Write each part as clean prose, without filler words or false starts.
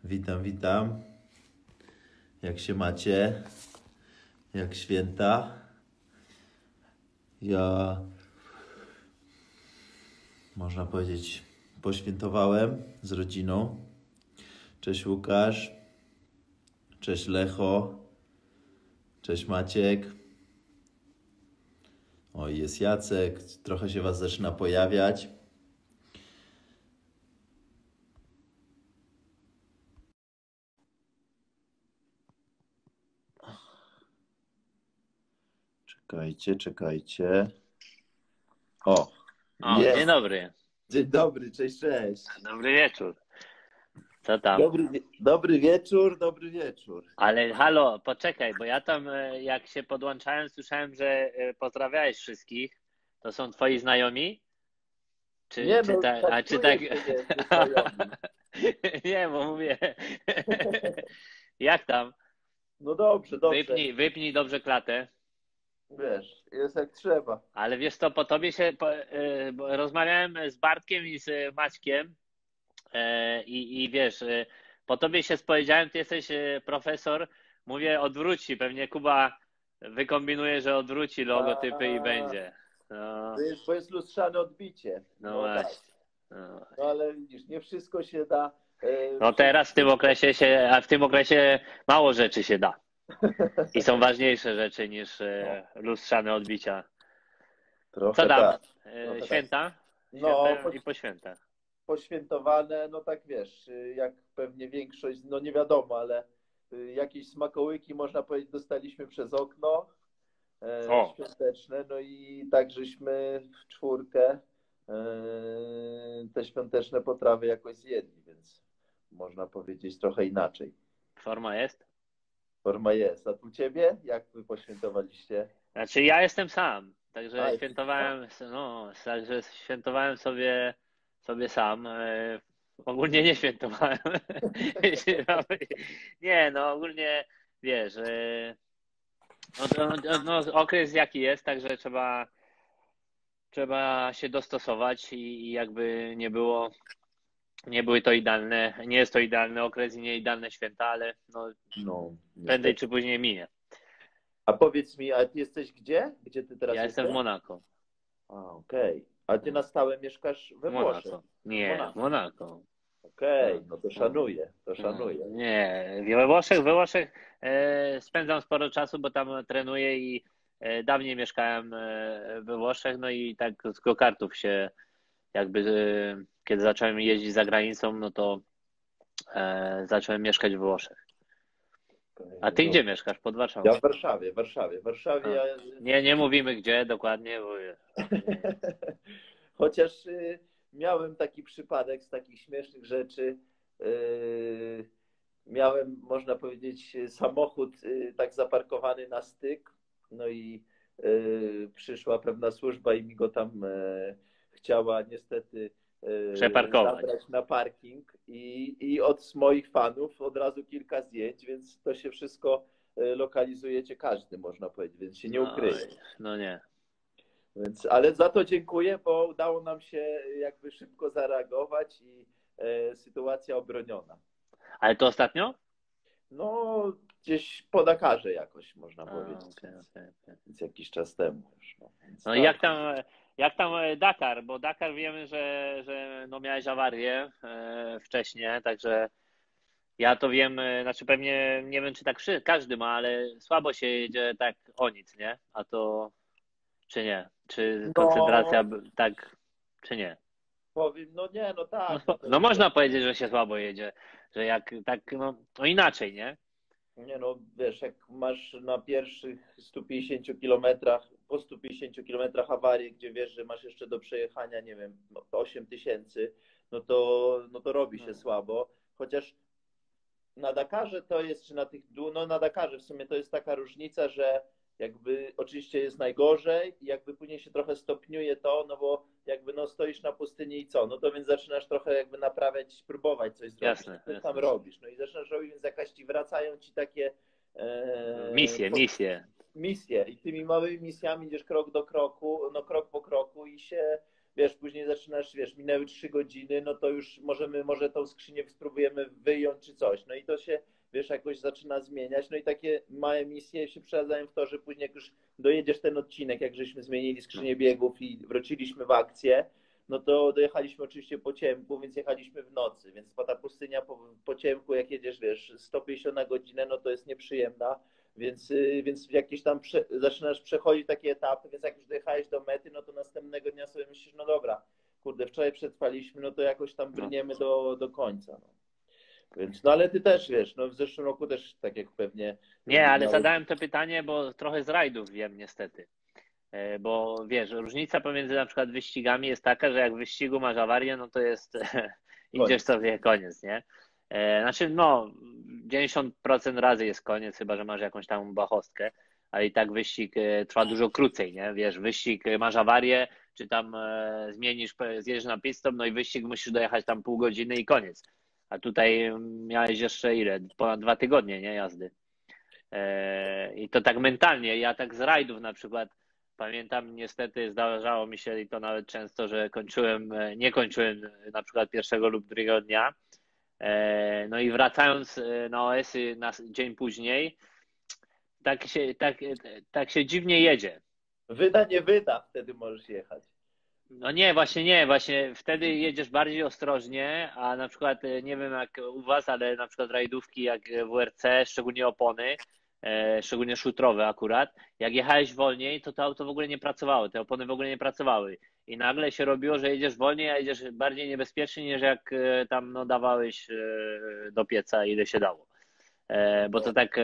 Witam, witam. Jak się macie? Jak święta? Ja, można powiedzieć, poświętowałem z rodziną. Cześć Łukasz. Cześć Lecho. Cześć Maciek. O, jest Jacek. Trochę się was zaczyna pojawiać. Czekajcie. O, O, dzień jest. dobry. Dzień dobry, cześć. Dobry wieczór. Co tam? Dobry wieczór. Ale halo, poczekaj, bo ja tam jak się podłączałem, słyszałem, że pozdrawiałeś wszystkich. To są twoi znajomi? Nie no, Czy tak? nie znajomi. Nie, bo mówię. Jak tam? No dobrze. Wypnij dobrze klatę. Wiesz, jest jak trzeba. Ale wiesz co, po tobie bo rozmawiałem z Bartkiem i z Maćkiem i wiesz, po tobie się spowiedziałem, ty jesteś profesor, mówię odwróci, pewnie Kuba wykombinuje, że odwróci logotypy i będzie. No, To jest lustrzane odbicie. no No tak. właśnie. No. No ale widzisz, nie wszystko się da. No teraz w tym okresie mało rzeczy się da. I są ważniejsze rzeczy niż lustrzane odbicia. Trochę Co tam? tak. Święta? No, Święta i po świętach. poświętowane, no tak wiesz, jak pewnie większość, no nie wiadomo, ale jakieś smakołyki, można powiedzieć, dostaliśmy przez okno O. świąteczne, no i tak żeśmy w czwórkę te świąteczne potrawy jakoś zjedli, więc można powiedzieć trochę inaczej. Forma jest? Forma jest. A tu ciebie? Jak wy poświętowaliście? Znaczy ja jestem sam, także świętowałem sobie sam. Ogólnie nie świętowałem. Nie, no ogólnie wiesz, okres jaki jest, także trzeba się dostosować i jakby nie były to idealne, nie jest to idealny okres i nie idealne święta, ale no No, prędzej niestety. czy później minie. A powiedz mi, a ty jesteś gdzie? Gdzie ty teraz Ja jestem w jesteś? Monako. A, okej. A ty na stałe mieszkasz we Włoszech? Monako. W Nie, Monako. Monako. Okej, no to szanuję, to szanuję. Nie, we Włoszech spędzam sporo czasu, bo tam trenuję i dawniej mieszkałem we Włoszech, no i tak z go-kartów się jakby, kiedy zacząłem jeździć za granicą, no to zacząłem mieszkać we Włoszech. A ty gdzie mieszkasz? Pod Warszawą? Ja w Warszawie, W Warszawie A. ja... Nie mówimy gdzie dokładnie, bo Chociaż miałem taki przypadek z takich śmiesznych rzeczy. Miałem, można powiedzieć, samochód tak zaparkowany na styk, no i przyszła pewna służba i mi go tam chciała niestety przeparkować. zabrać na parking i od moich fanów od razu kilka zdjęć, więc to się wszystko lokalizujecie każdy, można powiedzieć, więc się nie ukryje. No nie. Więc, ale za to dziękuję, bo udało nam się jakby szybko zareagować i sytuacja obroniona. Ale to ostatnio? No, gdzieś po Dakarze jakoś, można powiedzieć. Okay. Więc jakiś czas temu już. No, więc No tak. i jak tam Dakar? Bo Dakar wiemy, że no miałeś awarię wcześniej, także ja to wiem, znaczy pewnie nie wiem, czy tak każdy ma, ale słabo się jedzie tak o nic, nie? A to czy nie? Czy koncentracja tak, czy nie? Powiem, no nie, no tak. No można powiedzieć, że się słabo jedzie, że jak tak, no inaczej, nie? Nie no, wiesz, jak masz na pierwszych 150 kilometrach, po 150 kilometrach awarię, gdzie wiesz, że masz jeszcze do przejechania, nie wiem, 8 tysięcy, no to robi się słabo. Chociaż na Dakarze to jest, czy na tych, no na Dakarze w sumie to jest taka różnica, że jakby oczywiście jest najgorzej i jakby później się trochę stopniuje to, no bo jakby no stoisz na pustyni i co, no to więc zaczynasz trochę jakby naprawiać, próbować coś zrobić. Jasne, Co jasne. tam robisz? No i zaczynasz robić, więc jakaś ci wracają ci takie Misje. misje i tymi małymi misjami idziesz krok do kroku, no krok po kroku i się wiesz, później zaczynasz, wiesz, minęły 3 godziny, no to już może tą skrzynię spróbujemy wyjąć czy coś. No i to się, wiesz, jakoś zaczyna zmieniać. No i takie małe misje się przeradzają w to, że później jak już dojedziesz ten odcinek, jak żeśmy zmienili skrzynię biegów i wróciliśmy w akcję, no to dojechaliśmy oczywiście po ciemku, więc jechaliśmy w nocy, więc ta pustynia po ciemku, jak jedziesz, wiesz, 150 na godzinę, no to jest nieprzyjemna, więc jakieś tam zaczynasz przechodzić takie etapy, więc jak już dojechałeś do mety, no to następnego dnia sobie myślisz, no dobra, kurde, wczoraj przetrwaliśmy, no to jakoś tam brniemy do końca. No. Więc, no ale ty też wiesz, no w zeszłym roku też tak jak pewnie... Nie, ale zadałem to pytanie, bo trochę z rajdów wiem niestety. Bo wiesz, różnica pomiędzy na przykład wyścigami jest taka, że jak w wyścigu masz awarię, no to jest idziesz sobie koniec, nie? Znaczy no 90% razy jest koniec, chyba że masz jakąś tam bachostkę, ale i tak wyścig trwa dużo krócej, nie? Wiesz, wyścig masz awarię, czy tam zjedziesz na pit stop, no i wyścig musisz dojechać tam pół godziny i koniec. A tutaj miałeś jeszcze ile? Ponad 2 tygodnie, nie? Jazdy. I to tak mentalnie, ja tak z rajdów na przykład pamiętam, niestety zdarzało mi się i to nawet często, że nie kończyłem na przykład pierwszego lub drugiego dnia. No i wracając na OS-y na dzień później, tak się dziwnie jedzie. Wyda, nie wyda, wtedy możesz jechać. No nie, właśnie wtedy jedziesz bardziej ostrożnie, a na przykład nie wiem jak u was, ale na przykład rajdówki jak WRC, szczególnie opony, szczególnie szutrowe akurat, jak jechałeś wolniej, to auto w ogóle nie pracowało, te opony w ogóle nie pracowały i nagle się robiło, że jedziesz wolniej, a jedziesz bardziej niebezpiecznie niż jak tam no, dawałeś do pieca ile się dało, bo to tak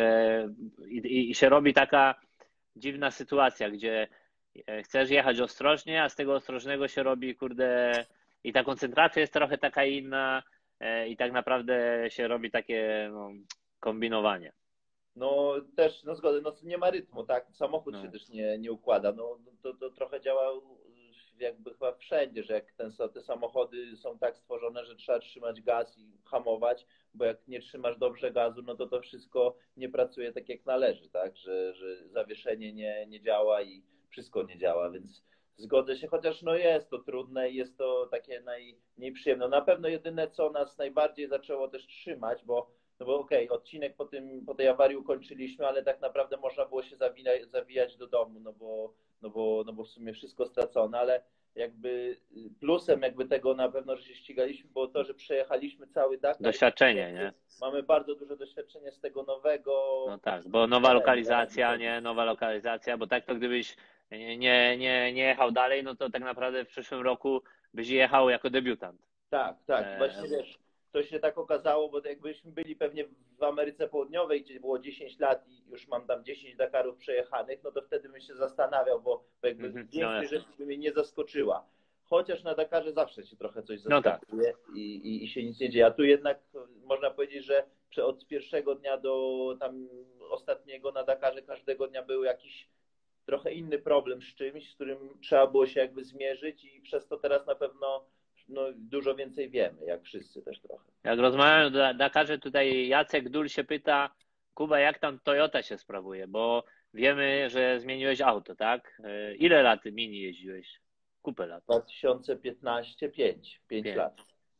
i się robi taka dziwna sytuacja, gdzie chcesz jechać ostrożnie, a z tego ostrożnego się robi, kurde, i ta koncentracja jest trochę taka inna i tak naprawdę się robi takie no, kombinowanie. No też, no zgodę, no nie ma rytmu, tak? Samochód No. się też nie układa. No to trochę działa jakby chyba wszędzie, że jak te samochody są tak stworzone, że trzeba trzymać gaz i hamować, bo jak nie trzymasz dobrze gazu, no to wszystko nie pracuje tak jak należy, tak? Że zawieszenie nie działa i wszystko nie działa, więc zgodzę się, chociaż no jest to trudne i jest to takie najmniej przyjemne. Na pewno jedyne, co nas najbardziej zaczęło też trzymać, no bo okej, odcinek po tej awarii ukończyliśmy, ale tak naprawdę można było się zawijać do domu, no bo w sumie wszystko stracone, ale jakby plusem jakby tego na pewno, że się ścigaliśmy, było to, że przejechaliśmy cały Dakar. Doświadczenie, nie? Mamy bardzo duże doświadczenie z tego nowego. No tak, bo nowa lokalizacja, nie? Nowa lokalizacja, bo tak to gdybyś nie jechał dalej, no to tak naprawdę w przyszłym roku byś jechał jako debiutant. Tak. Właśnie wiesz, to się tak okazało, bo jakbyśmy byli pewnie w Ameryce Południowej, gdzie było 10 lat i już mam tam 10 Dakarów przejechanych, no to wtedy bym się zastanawiał, bo jakby większość rzeczy by mnie nie zaskoczyła. Chociaż na Dakarze zawsze się trochę coś zaskakuje i się nic nie dzieje. A tu jednak można powiedzieć, że od pierwszego dnia do tam ostatniego na Dakarze każdego dnia był jakiś trochę inny problem z czymś, z którym trzeba było się jakby zmierzyć i przez to teraz na pewno no, dużo więcej wiemy, jak wszyscy też trochę. Jak rozmawiałem o Dakarze, tutaj Jacek Dul się pyta, Kuba, jak tam Toyota się sprawuje, bo wiemy, że zmieniłeś auto, tak? Ile lat Mini jeździłeś? Kupę lat. 2015, 5 lat.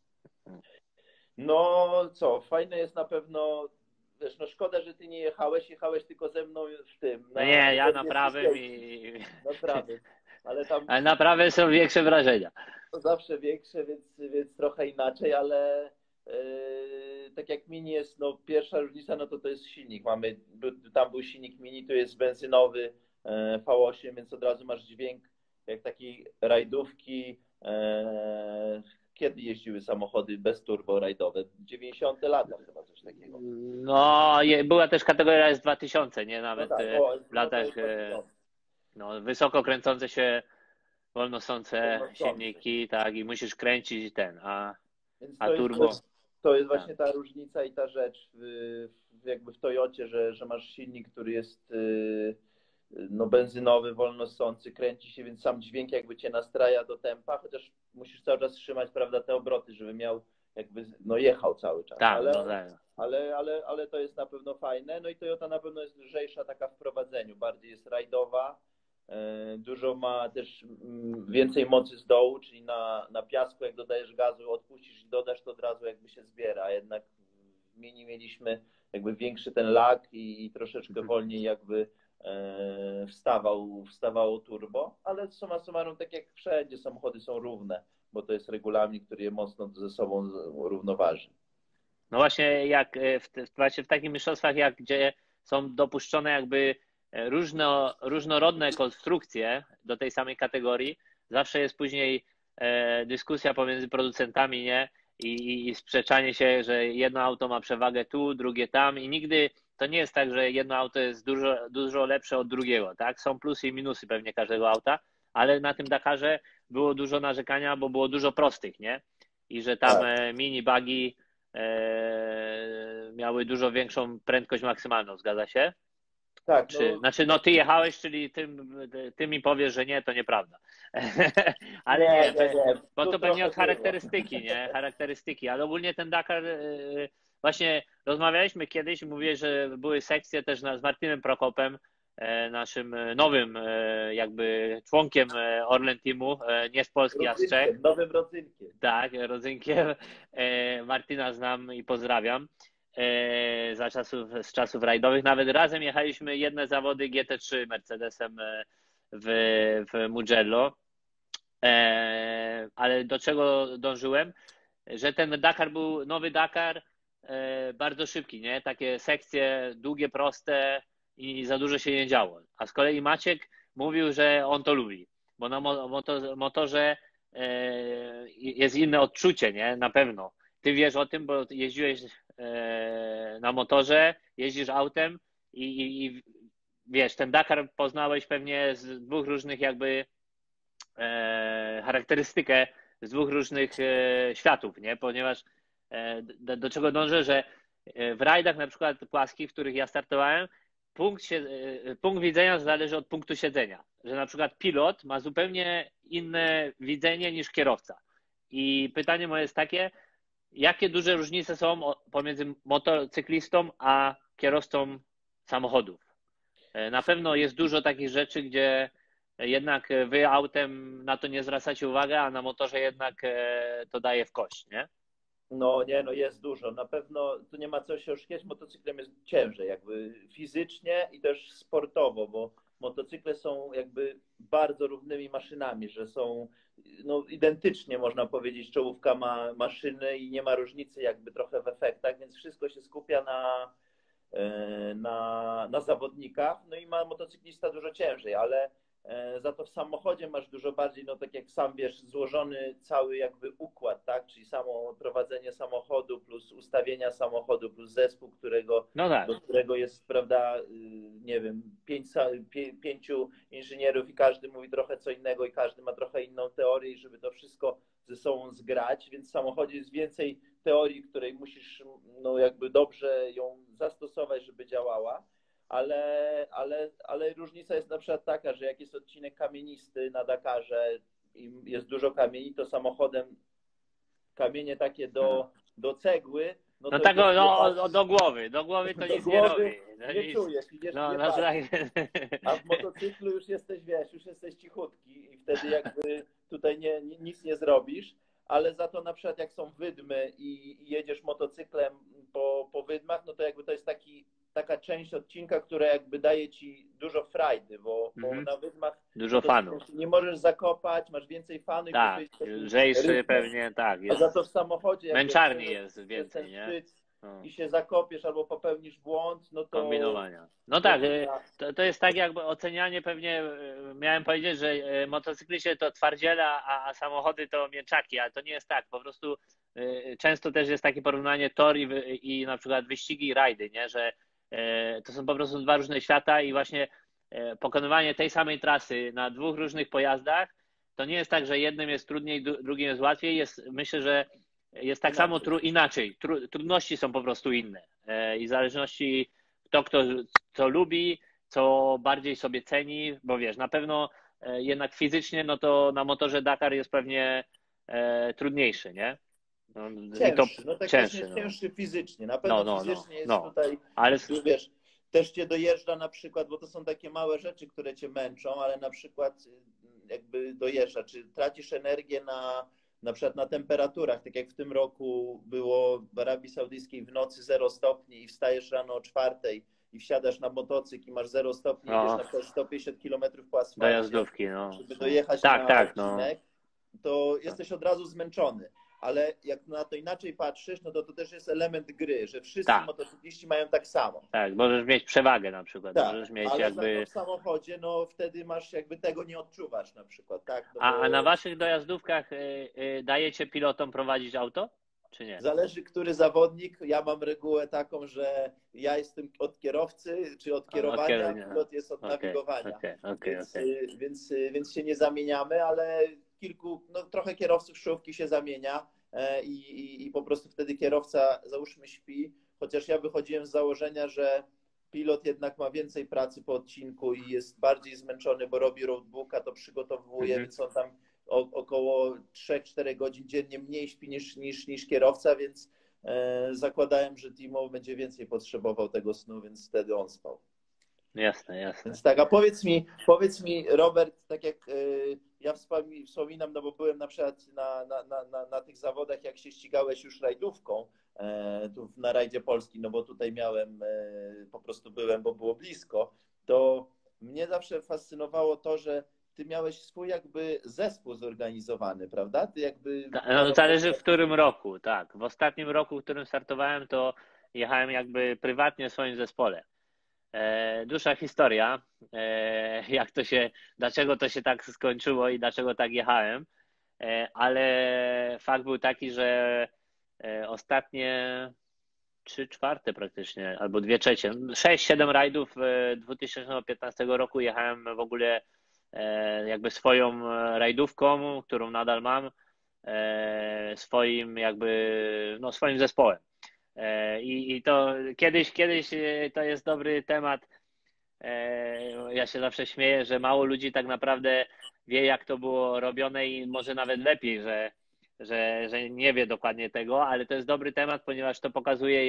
No co, fajne jest na pewno, wiesz, no szkoda, że ty nie jechałeś tylko ze mną w tym. No nie, ja na prawym Na prawym, ale tam... Ale na prawym są większe wrażenia. Zawsze większe, więc trochę inaczej, ale tak jak Mini jest, no pierwsza różnica, no to jest silnik. Tam był silnik Mini, tu jest benzynowy V8, więc od razu masz dźwięk jak takiej rajdówki. Kiedy jeździły samochody bez turbo rajdowe? 90 lata chyba coś takiego. No, była też kategoria S2000, nie? Nawet no tak, w latach no, wysoko kręcące się wolnosące silniki, tak, i musisz kręcić a turbo. To jest właśnie ta różnica i ta rzecz jakby w Toyocie, że masz silnik, który jest no, benzynowy, wolnosący, kręci się, więc sam dźwięk jakby cię nastraja do tempa, chociaż musisz cały czas trzymać, prawda, te obroty, żeby miał jakby, no jechał cały czas. Tak, ale to jest na pewno fajne. No i Toyota na pewno jest lżejsza taka w prowadzeniu, bardziej jest rajdowa, Dużo ma też więcej mocy z dołu, czyli na piasku jak dodajesz gazu, odpuścisz i dodasz, to od razu jakby się zbiera, a jednak w Mini mieliśmy jakby większy ten lag i troszeczkę wolniej jakby wstawało turbo, ale summa summarum, tak jak wszędzie, samochody są równe, bo to jest regulamin, który je mocno ze sobą równoważy. No właśnie, jak właśnie w takich mistrzostwach, jak gdzie są dopuszczone jakby różnorodne konstrukcje do tej samej kategorii, zawsze jest później dyskusja pomiędzy producentami, nie? I sprzeczanie się, że jedno auto ma przewagę tu, drugie tam i nigdy to nie jest tak, że jedno auto jest dużo lepsze od drugiego, tak? Są plusy i minusy pewnie każdego auta, ale na tym Dakarze było dużo narzekania, bo było dużo prostych, nie? I że tam Tak. mini buggy miały dużo większą prędkość maksymalną, zgadza się? Tak, Znaczy, no ty jechałeś, czyli ty mi powiesz, że nie, to nieprawda. Ale nie, nie, nie. bo Tu to pewnie trochę od charakterystyki, nie? Charakterystyki, ale ogólnie ten Dakar, właśnie rozmawialiśmy kiedyś, mówiłeś, że były sekcje też z Martinem Prokopem, naszym nowym jakby członkiem Orlen Teamu, nie z Polski, a z Czech. Nowym rodzynkiem. Tak, rodzynkiem. Martina znam i pozdrawiam. Z czasów rajdowych. Nawet razem jechaliśmy jedne zawody GT3 Mercedesem w Mugello. Ale do czego dążyłem? Że ten Dakar był nowy Dakar, bardzo szybki, nie? Takie sekcje długie, proste i za dużo się nie działo. A z kolei Maciek mówił, że on to lubi, bo na motorze jest inne odczucie, nie? Na pewno. Ty wiesz o tym, bo jeździłeś na motorze, jeździsz autem i wiesz, ten Dakar poznałeś pewnie z dwóch różnych jakby charakterystykę z dwóch różnych światów, nie? Ponieważ do czego dążę, że w rajdach na przykład płaskich, w których ja startowałem, punkt widzenia zależy od punktu siedzenia. Że na przykład pilot ma zupełnie inne widzenie niż kierowca. I pytanie moje jest takie, jakie duże różnice są pomiędzy motocyklistą a kierowcą samochodów? Na pewno jest dużo takich rzeczy, gdzie jednak wy autem na to nie zwracacie uwagi, a na motorze jednak to daje w kość, nie? No nie, no jest dużo. Na pewno tu nie ma co się oszukiwać, motocyklem jest ciężej, jakby fizycznie i też sportowo, bo motocykle są jakby bardzo równymi maszynami, że są no, identycznie można powiedzieć, czołówka ma maszyny i nie ma różnicy jakby trochę w efektach, więc wszystko się skupia na zawodnikach, no i ma motocyklista dużo ciężej, ale za to w samochodzie masz dużo bardziej, no tak jak sam wiesz, złożony cały jakby układ, tak? Czyli samo prowadzenie samochodu plus ustawienia samochodu plus zespół, No tak. do którego jest, prawda, nie wiem, pięciu inżynierów i każdy mówi trochę co innego i każdy ma trochę inną teorię i żeby to wszystko ze sobą zgrać, więc w samochodzie jest więcej teorii, której musisz no jakby dobrze ją zastosować, żeby działała. Ale różnica jest na przykład taka, że jak jest odcinek kamienisty na Dakarze i jest dużo kamieni, to samochodem kamienie takie do cegły, no No to tak, idziesz do głowy to do nic nie głowy, robi. No, nie czujesz, idziesz no, nie no tak. a w motocyklu już jesteś, wiesz, już jesteś cichutki i wtedy jakby tutaj nic nie zrobisz, ale za to na przykład jak są wydmy i jedziesz motocyklem po wydmach, no to jakby to jest taka część odcinka, która jakby daje ci dużo frajdy, bo na wydmach Dużo fanów. nie możesz zakopać, masz więcej fanów. Tak, lżejszy pewnie, tak. A za to w samochodzie Męczarni jest więcej, ten nie? szczyt No. i się zakopiesz albo popełnisz błąd, no to... Kombinowania. No tak, to jest tak jakby ocenianie pewnie, miałem powiedzieć, że motocykliści to twardziele, a samochody to mięczaki, ale to nie jest tak. Po prostu często też jest takie porównanie tor i na przykład wyścigi i rajdy, nie? Że to są po prostu dwa różne świata i właśnie pokonywanie tej samej trasy na dwóch różnych pojazdach, to nie jest tak, że jednym jest trudniej, drugim jest łatwiej. Myślę, że jest tak samo inaczej. Trudności są po prostu inne. I w zależności kto co lubi, co bardziej sobie ceni, bo wiesz, na pewno jednak fizycznie, no to na motorze Dakar jest pewnie trudniejszy, nie? Cięższy, no tak cięższy, cięższy fizycznie. Na pewno fizycznie jest tutaj, ale wiesz, też cię dojeżdża na przykład, bo to są takie małe rzeczy, które cię męczą, ale na przykład jakby dojeżdża, czy tracisz energię na przykład na temperaturach, tak jak w tym roku było w Arabii Saudyjskiej w nocy 0 stopni i wstajesz rano o 4 i wsiadasz na motocykl i masz 0 stopni, jedziesz No, na przykład 150 kilometrów po asfalcie, dojazdówki, no. żeby No. dojechać Tak, na tak, no. odcinek, to jesteś od razu zmęczony. Ale jak na to inaczej patrzysz, no to też jest element gry, że wszyscy Tak, motocykliści mają tak samo. tak. Możesz mieć przewagę na przykład. Tak, Możesz mieć ale za to jakby. w samochodzie, no wtedy masz jakby tego nie odczuwasz na przykład, tak? No A na bo waszych dojazdówkach dajecie pilotom prowadzić auto, czy nie? zależy, który zawodnik. Ja mam regułę taką, że ja jestem od kierowcy, czy od Od kierowania, kierowania. pilot jest od Okej, nawigowania. okej. Więc się nie zamieniamy, ale no trochę kierowców czołówki się zamienia i po prostu wtedy kierowca, załóżmy, śpi, chociaż ja wychodziłem z założenia, że pilot jednak ma więcej pracy po odcinku i jest bardziej zmęczony, bo robi roadbooka, to przygotowuje, więc on tam około 3-4 godzin dziennie mniej śpi niż kierowca, więc zakładałem, że Timo będzie więcej potrzebował tego snu, więc wtedy on spał. Jasne. Więc tak, a powiedz mi, Robert, tak jak ja wspominam, no bo byłem na przykład na tych zawodach, jak się ścigałeś już rajdówką, tu na rajdzie Polski, no bo tutaj miałem, po prostu byłem, bo było blisko, to mnie zawsze fascynowało to, że ty miałeś swój jakby zespół zorganizowany, prawda? Ty jakby No, zależy w którym roku, tak. W ostatnim roku, w którym startowałem, to jechałem jakby prywatnie w swoim zespole. Dłuższa historia, dlaczego to się tak skończyło i dlaczego tak jechałem, ale fakt był taki, że ostatnie 3/4 praktycznie, albo 2/3, 6-7 rajdów 2015 roku jechałem w ogóle jakby swoją rajdówką, którą nadal mam, swoim zespołem. I to kiedyś to jest dobry temat. Ja się zawsze śmieję, że mało ludzi tak naprawdę wie, jak to było robione i może nawet lepiej, że nie wie dokładnie tego, ale to jest dobry temat, ponieważ to pokazuje,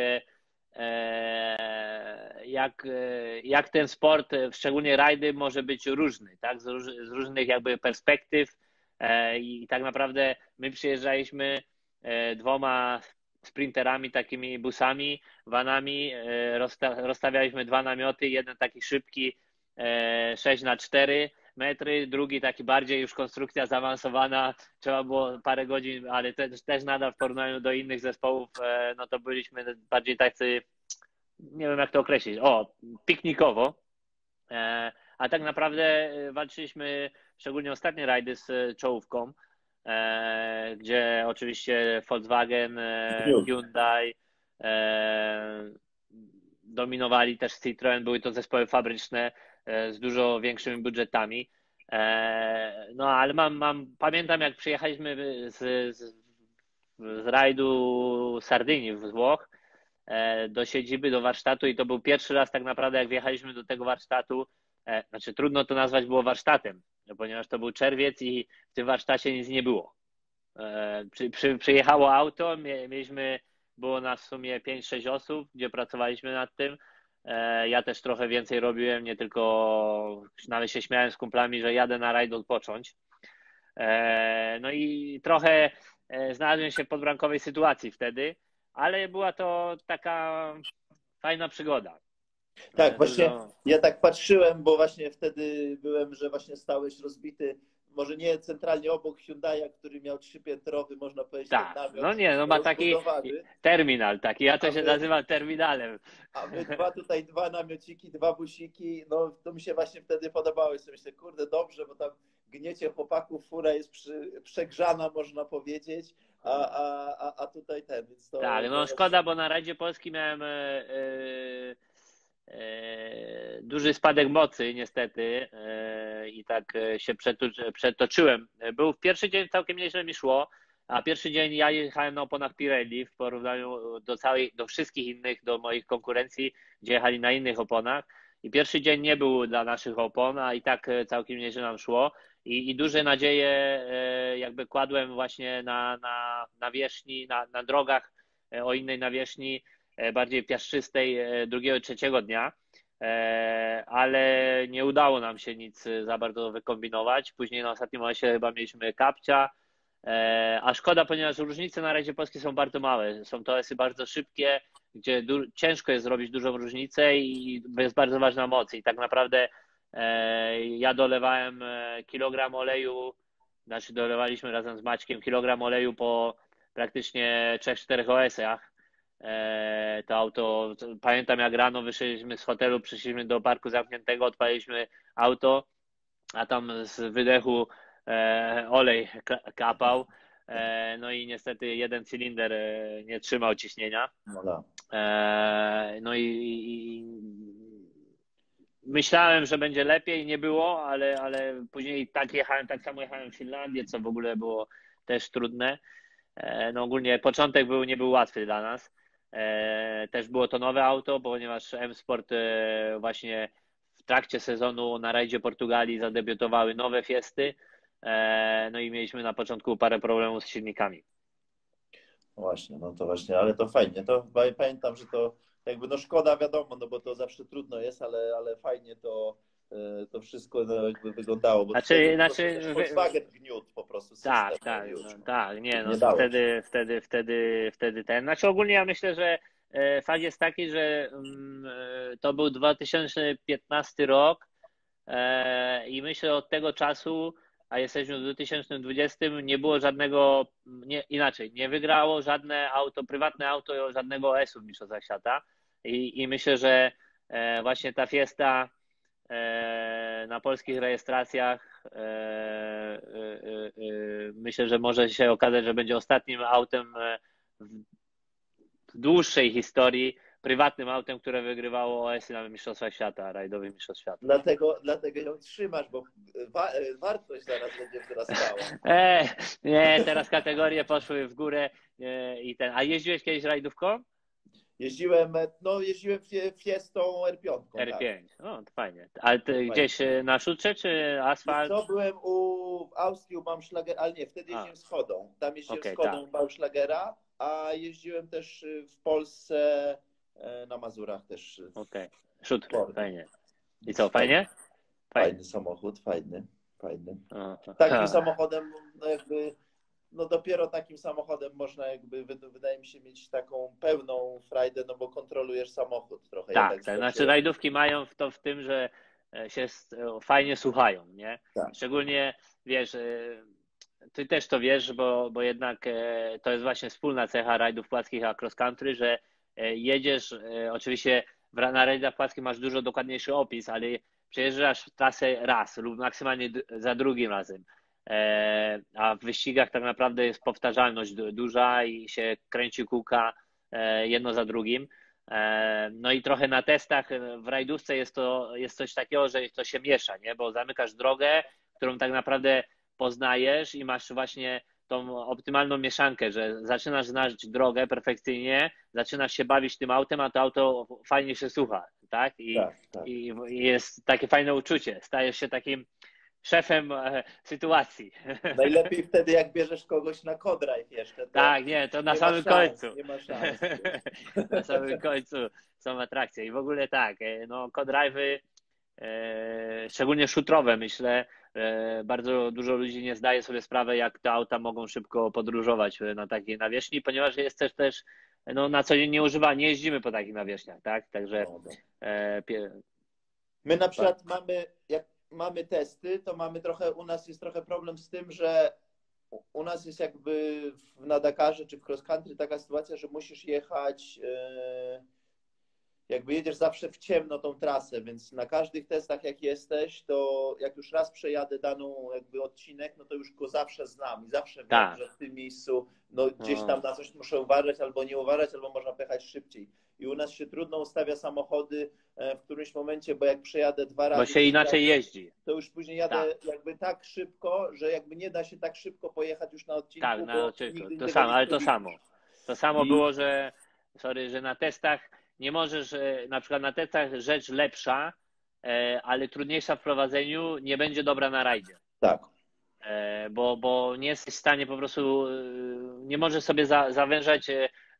jak ten sport, szczególnie rajdy, może być różny, tak? Z różnych jakby perspektyw. I tak naprawdę my przyjeżdżaliśmy 2 sprinterami, takimi busami, vanami, rozstawialiśmy 2 namioty, jeden taki szybki 6x4 metry, drugi taki bardziej już konstrukcja zaawansowana, trzeba było parę godzin, ale też nadal w porównaniu do innych zespołów, no to byliśmy bardziej tacy, nie wiem jak to określić, piknikowo, a tak naprawdę walczyliśmy szczególnie ostatnie rajdy z czołówką, gdzie oczywiście Volkswagen, Hyundai, dominowali też Citroen, były to zespoły fabryczne z dużo większymi budżetami. No ale pamiętam, jak przyjechaliśmy z rajdu Sardynii w Włoch do siedziby, do warsztatu i to był pierwszy raz tak naprawdę, jak wjechaliśmy do tego warsztatu, znaczy trudno to nazwać było warsztatem, ponieważ to był czerwiec i w tym warsztacie nic nie było. Przyjechało auto, było nas w sumie 5-6 osób, gdzie pracowaliśmy nad tym. Ja też trochę więcej robiłem, nie tylko, nawet się śmiałem z kumplami, że jadę na rajd odpocząć. No i trochę znalazłem się w podbramkowej sytuacji wtedy, ale była to taka fajna przygoda. Tak, właśnie ja tak patrzyłem, bo właśnie wtedy byłem, że właśnie stałeś rozbity, może nie centralnie obok Hyundai'a, który miał 3-piętrowy, można powiedzieć, tak, ten namiot, no nie, no ma taki terminal taki, ja to się nazywam terminalem. A my tutaj 2 namiociki, 2 busiki, no to mi się właśnie wtedy podobało. I sobie myślę, kurde, dobrze, bo tam gniecie chłopaków, fura jest przegrzana, można powiedzieć, a tutaj więc to... Tak, no szkoda, bo na Rajdzie Polski miałem duży spadek mocy niestety i tak się przetoczyłem. Był w pierwszy dzień całkiem nieźle mi szło, a pierwszy dzień ja jechałem na oponach Pirelli w porównaniu do wszystkich innych, do moich konkurencji, gdzie jechali na innych oponach i pierwszy dzień nie był dla naszych opon, a i tak całkiem nieźle nam szło i duże nadzieje jakby kładłem właśnie na nawierzchni, na drogach o innej nawierzchni, bardziej piaszczystej drugiego, trzeciego dnia, ale nie udało nam się nic za bardzo wykombinować. Później na ostatnim momencie chyba mieliśmy kapcia, a szkoda, ponieważ różnice na rajdzie polskiej są bardzo małe. Są to OS-y bardzo szybkie, gdzie ciężko jest zrobić dużą różnicę i jest bardzo ważna moc. I tak naprawdę ja dolewałem kilogram oleju, znaczy dolewaliśmy razem z Maćkiem kilogram oleju po praktycznie 3-4 OS-ach. To auto, pamiętam jak rano wyszliśmy z hotelu, przyszliśmy do parku zamkniętego, odpaliliśmy auto, a tam z wydechu olej kapał. No i niestety jeden cylinder nie trzymał ciśnienia. No i myślałem, że będzie lepiej, nie było, ale później tak samo jechałem w Finlandię, co w ogóle było też trudne. No ogólnie początek nie był łatwy dla nas. Też było to nowe auto, ponieważ M-Sport właśnie w trakcie sezonu na rajdzie Portugalii zadebiutowały nowe Fiesty. No i mieliśmy na początku parę problemów z silnikami. Właśnie, no to właśnie, ale to fajnie. To pamiętam, że to jakby no szkoda, wiadomo, no bo to zawsze trudno jest, ale fajnie to wszystko no jakby wyglądało. Bo znaczy Volkswagen gniótł po prostu system. Tak, nie, no nie to wtedy ten. Znaczy ogólnie ja myślę, że fakt jest taki, że to był 2015 rok i myślę od tego czasu, a jesteśmy w 2020, nie było żadnego, nie wygrało żadne auto, prywatne auto żadnego OS-u w Mistrzostwach Świata i myślę, że właśnie ta Fiesta na polskich rejestracjach myślę, że może się okazać, że będzie ostatnim autem w dłuższej historii, prywatnym autem, które wygrywało OS-y na Mistrzostwach Świata, rajdowych Mistrzostwach Świata. Dlatego ją trzymasz, bo wartość zaraz będzie wzrastała. Nie, teraz kategorie poszły w górę i ten. A jeździłeś kiedyś rajdówką? Jeździłem Fiestą R5. R5, no to fajnie. Ale ty gdzieś na szutrze czy asfalt? Co byłem w Austrii u Baumschlager, ale nie, wtedy jeździłem Skodą. Tam jeździłem Skodą Baumschlagera, a jeździłem też w Polsce na Mazurach też. Okej, szutry, fajnie. I co, fajnie? Fajny samochód, fajny. Takim samochodem no jakby no dopiero takim samochodem można jakby, wydaje mi się, mieć taką pełną frajdę, no bo kontrolujesz samochód trochę. Tak, znaczy rajdówki mają to w tym, że się fajnie słuchają, nie? Tak. Szczególnie, wiesz, ty też to wiesz, bo jednak to jest właśnie wspólna cecha rajdów płaskich a cross country, że jedziesz, oczywiście na rajdach płaskich masz dużo dokładniejszy opis, ale przejeżdżasz trasę raz lub maksymalnie za drugim razem. A w wyścigach tak naprawdę jest powtarzalność duża i się kręci kółka jedno za drugim. No i trochę na testach w rajdówce jest coś takiego, że to się miesza, nie? Bo zamykasz drogę, którą tak naprawdę poznajesz i masz właśnie tą optymalną mieszankę, że zaczynasz znać drogę perfekcyjnie, zaczynasz się bawić tym autem, a to auto fajnie się słucha, tak? I jest takie fajne uczucie. Stajesz się takim szefem sytuacji. Najlepiej wtedy, jak bierzesz kogoś na co-drive jeszcze. Tak, nie, to na samym końcu. Nie ma szans. Na samym końcu są atrakcje. I w ogóle tak, no co-drive'y, szczególnie szutrowe, myślę, bardzo dużo ludzi nie zdaje sobie sprawy, jak te auta mogą szybko podróżować na takiej nawierzchni, ponieważ jest też no, na co dzień nie jeździmy po takich nawierzchniach, tak? Także my na przykład mamy testy, to u nas jest trochę problem z tym, że u nas jest jakby na Dakarze czy w cross country taka sytuacja, że musisz jechać, jakby jedziesz zawsze w ciemno tą trasę, więc na każdych testach jak jesteś, to jak już raz przejadę daną jakby odcinek, no to już go zawsze znam i zawsze wiem, że w tym miejscu no gdzieś tam na coś muszę uważać albo nie uważać, albo można pojechać szybciej. I u nas się trudno ustawia samochody w którymś momencie, bo jak przejadę 2 razy... Bo się inaczej jeździ. To już później jadę jakby tak szybko, że jakby nie da się tak szybko pojechać już na odcinku. Tak, na odcinku. To samo było, że na testach nie możesz, na przykład na testach rzecz lepsza, ale trudniejsza w prowadzeniu nie będzie dobra na rajdzie. Tak. Bo nie jesteś w stanie po prostu, nie możesz sobie zawężać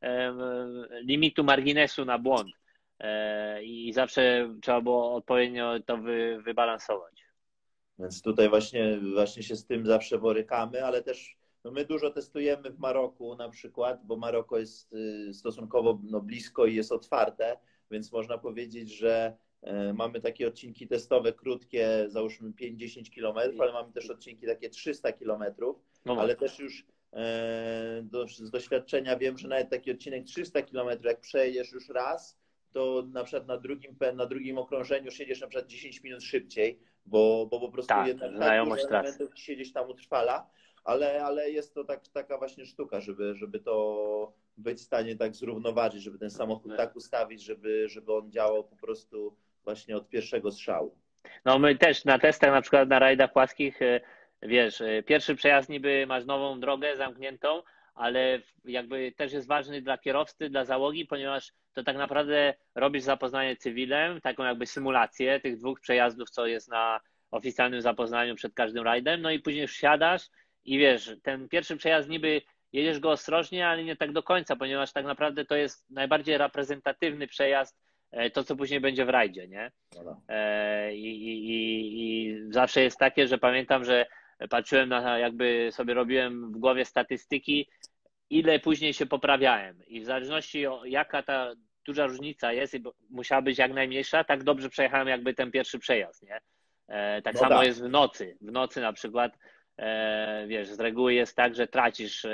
limitu marginesu na błąd i zawsze trzeba było odpowiednio to wybalansować. Więc tutaj właśnie się z tym zawsze borykamy, ale też no my dużo testujemy w Maroku na przykład, bo Maroko jest stosunkowo blisko i jest otwarte, więc można powiedzieć, że mamy takie odcinki testowe krótkie, załóżmy 5-10 kilometrów, ale mamy też odcinki takie 300 kilometrów, ale też już z doświadczenia wiem, że nawet taki odcinek 300 kilometrów, jak przejedziesz już raz, to na przykład na drugim okrążeniu już jedziesz na przykład 10 minut szybciej, bo po prostu jednak tak dużo elementów się gdzieś tam utrwala, ale jest to taka właśnie sztuka, żeby to być w stanie tak zrównoważyć, żeby ten samochód tak ustawić, żeby on działał po prostu właśnie od pierwszego strzału. No my też na testach, na przykład na rajdach płaskich, wiesz, pierwszy przejazd niby masz nową drogę zamkniętą, ale jakby też jest ważny dla kierowcy, dla załogi, ponieważ to tak naprawdę robisz zapoznanie cywilem, taką jakby symulację tych 2 przejazdów, co jest na oficjalnym zapoznaniu przed każdym rajdem, no i później wsiadasz i wiesz, ten pierwszy przejazd niby jedziesz go ostrożnie, ale nie tak do końca, ponieważ tak naprawdę to jest najbardziej reprezentatywny przejazd, to co później będzie w rajdzie, nie? I zawsze jest takie, że pamiętam, że patrzyłem jakby sobie robiłem w głowie statystyki, ile później się poprawiałem i w zależności jaka ta duża różnica jest, musiała być jak najmniejsza, tak dobrze przejechałem jakby ten pierwszy przejazd, nie? Tak samo jest w nocy. W nocy na przykład, wiesz, z reguły jest tak, że tracisz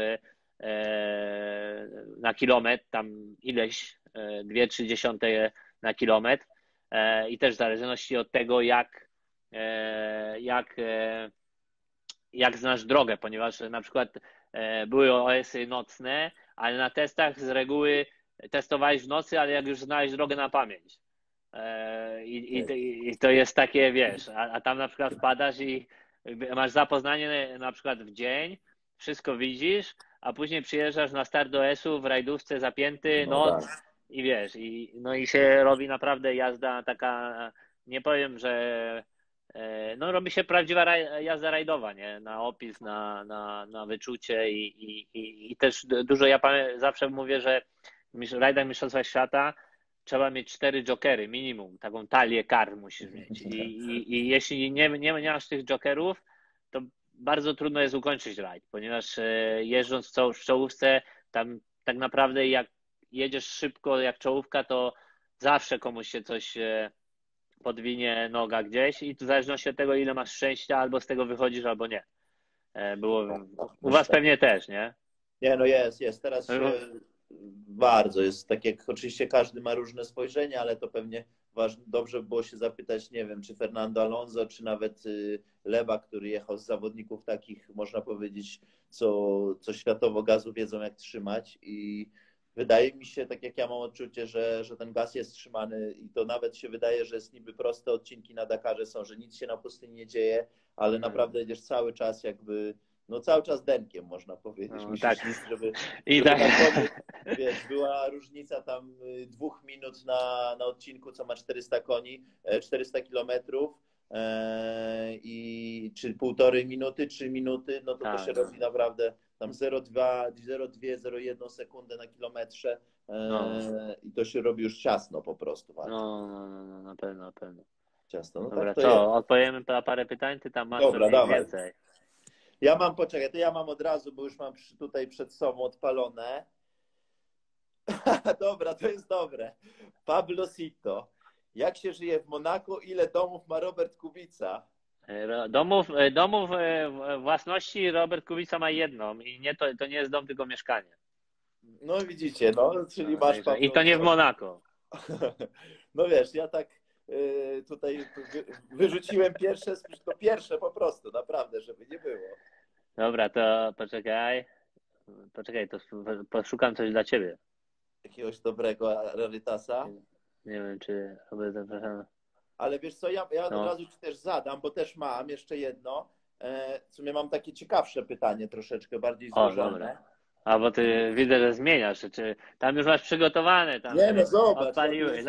na kilometr tam ileś, 2,3 na kilometr i też w zależności od tego, jak znasz drogę, ponieważ na przykład były OS-y nocne, ale na testach z reguły testowałeś w nocy, ale jak już znałeś drogę na pamięć. I to jest takie, wiesz, a tam na przykład wpadasz i masz zapoznanie na przykład w dzień, wszystko widzisz, a później przyjeżdżasz na start OS-u w rajdówce zapięty, noc i wiesz, i się robi naprawdę jazda taka, nie powiem, że no robi się prawdziwa jazda rajdowa, nie? Na opis, na wyczucie i też dużo, ja zawsze mówię, że w rajdach Mistrzostwa Świata trzeba mieć 4 jokery minimum, taką talię kar musisz mieć i jeśli nie masz tych jokerów, to bardzo trudno jest ukończyć rajd, ponieważ jeżdżąc w czołówce, tam tak naprawdę jak jedziesz szybko jak czołówka, to zawsze komuś się coś podwinie noga gdzieś i w zależności od tego, ile masz szczęścia, albo z tego wychodzisz, albo nie. U was pewnie też, nie? Nie, no jest. Teraz się bardzo jest, tak jak oczywiście każdy ma różne spojrzenie, ale to pewnie dobrze było się zapytać, nie wiem, czy Fernando Alonso, czy nawet Leba, który jechał z zawodników takich, można powiedzieć, co światowo gazu wiedzą, jak trzymać i wydaje mi się, tak jak ja mam odczucie, że ten gaz jest trzymany i to nawet się wydaje, że jest niby proste odcinki na Dakarze są, że nic się na pustyni nie dzieje, ale naprawdę jedziesz cały czas jakby, no cały czas denkiem można powiedzieć. No, musisz tak. żeby tak. na koniec, wiesz, była różnica tam 2 minut na odcinku, co ma 400 koni, 400 kilometrów i czy 1,5 minuty, 3 minuty, no to się robi naprawdę tam 0,2, 0,1 sekundę na kilometrze i to się robi już ciasno po prostu. No, na pewno. Ciasno. No dobra, tak to jest. Odpowiemy na parę pytań, ty tam masz więcej. Ja mam, poczekaj, to ja mam od razu, bo już mam tutaj przed sobą odpalone. Dobra, to jest dobre. Pablo Sito. Jak się żyje w Monaku? Ile domów ma Robert Kubica? Domów własności Robert Kubica ma jedną i to nie jest dom, tylko mieszkanie. No widzicie, czyli masz Pablo. I to nie w Monako. No wiesz, ja tak tutaj wyrzuciłem pierwsze po prostu, naprawdę, żeby nie było. Dobra, to poczekaj, to poszukam coś dla ciebie. Jakiegoś dobrego rarytasa? Nie wiem, czy... Ale wiesz co, ja od razu ci też zadam, bo też mam jeszcze jedno. W sumie mam takie ciekawsze pytanie, troszeczkę bardziej złożone. A bo ty widzę, że zmieniasz, czy tam już masz przygotowane, tam nie, no zobacz. odpaliły.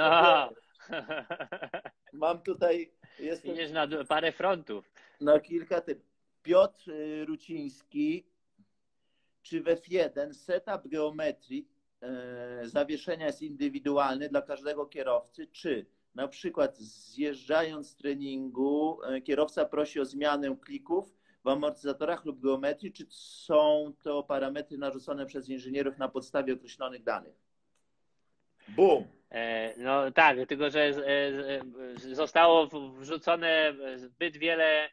Mam tutaj... Idziesz na parę frontów. Na kilka Piotr Ruciński, czy w F1 setup geometrii zawieszenia jest indywidualny dla każdego kierowcy, czy na przykład zjeżdżając z treningu kierowca prosi o zmianę klików w amortyzatorach lub geometrii, czy są to parametry narzucone przez inżynierów na podstawie określonych danych? Bum! No tak, tylko że zostało wrzucone zbyt wiele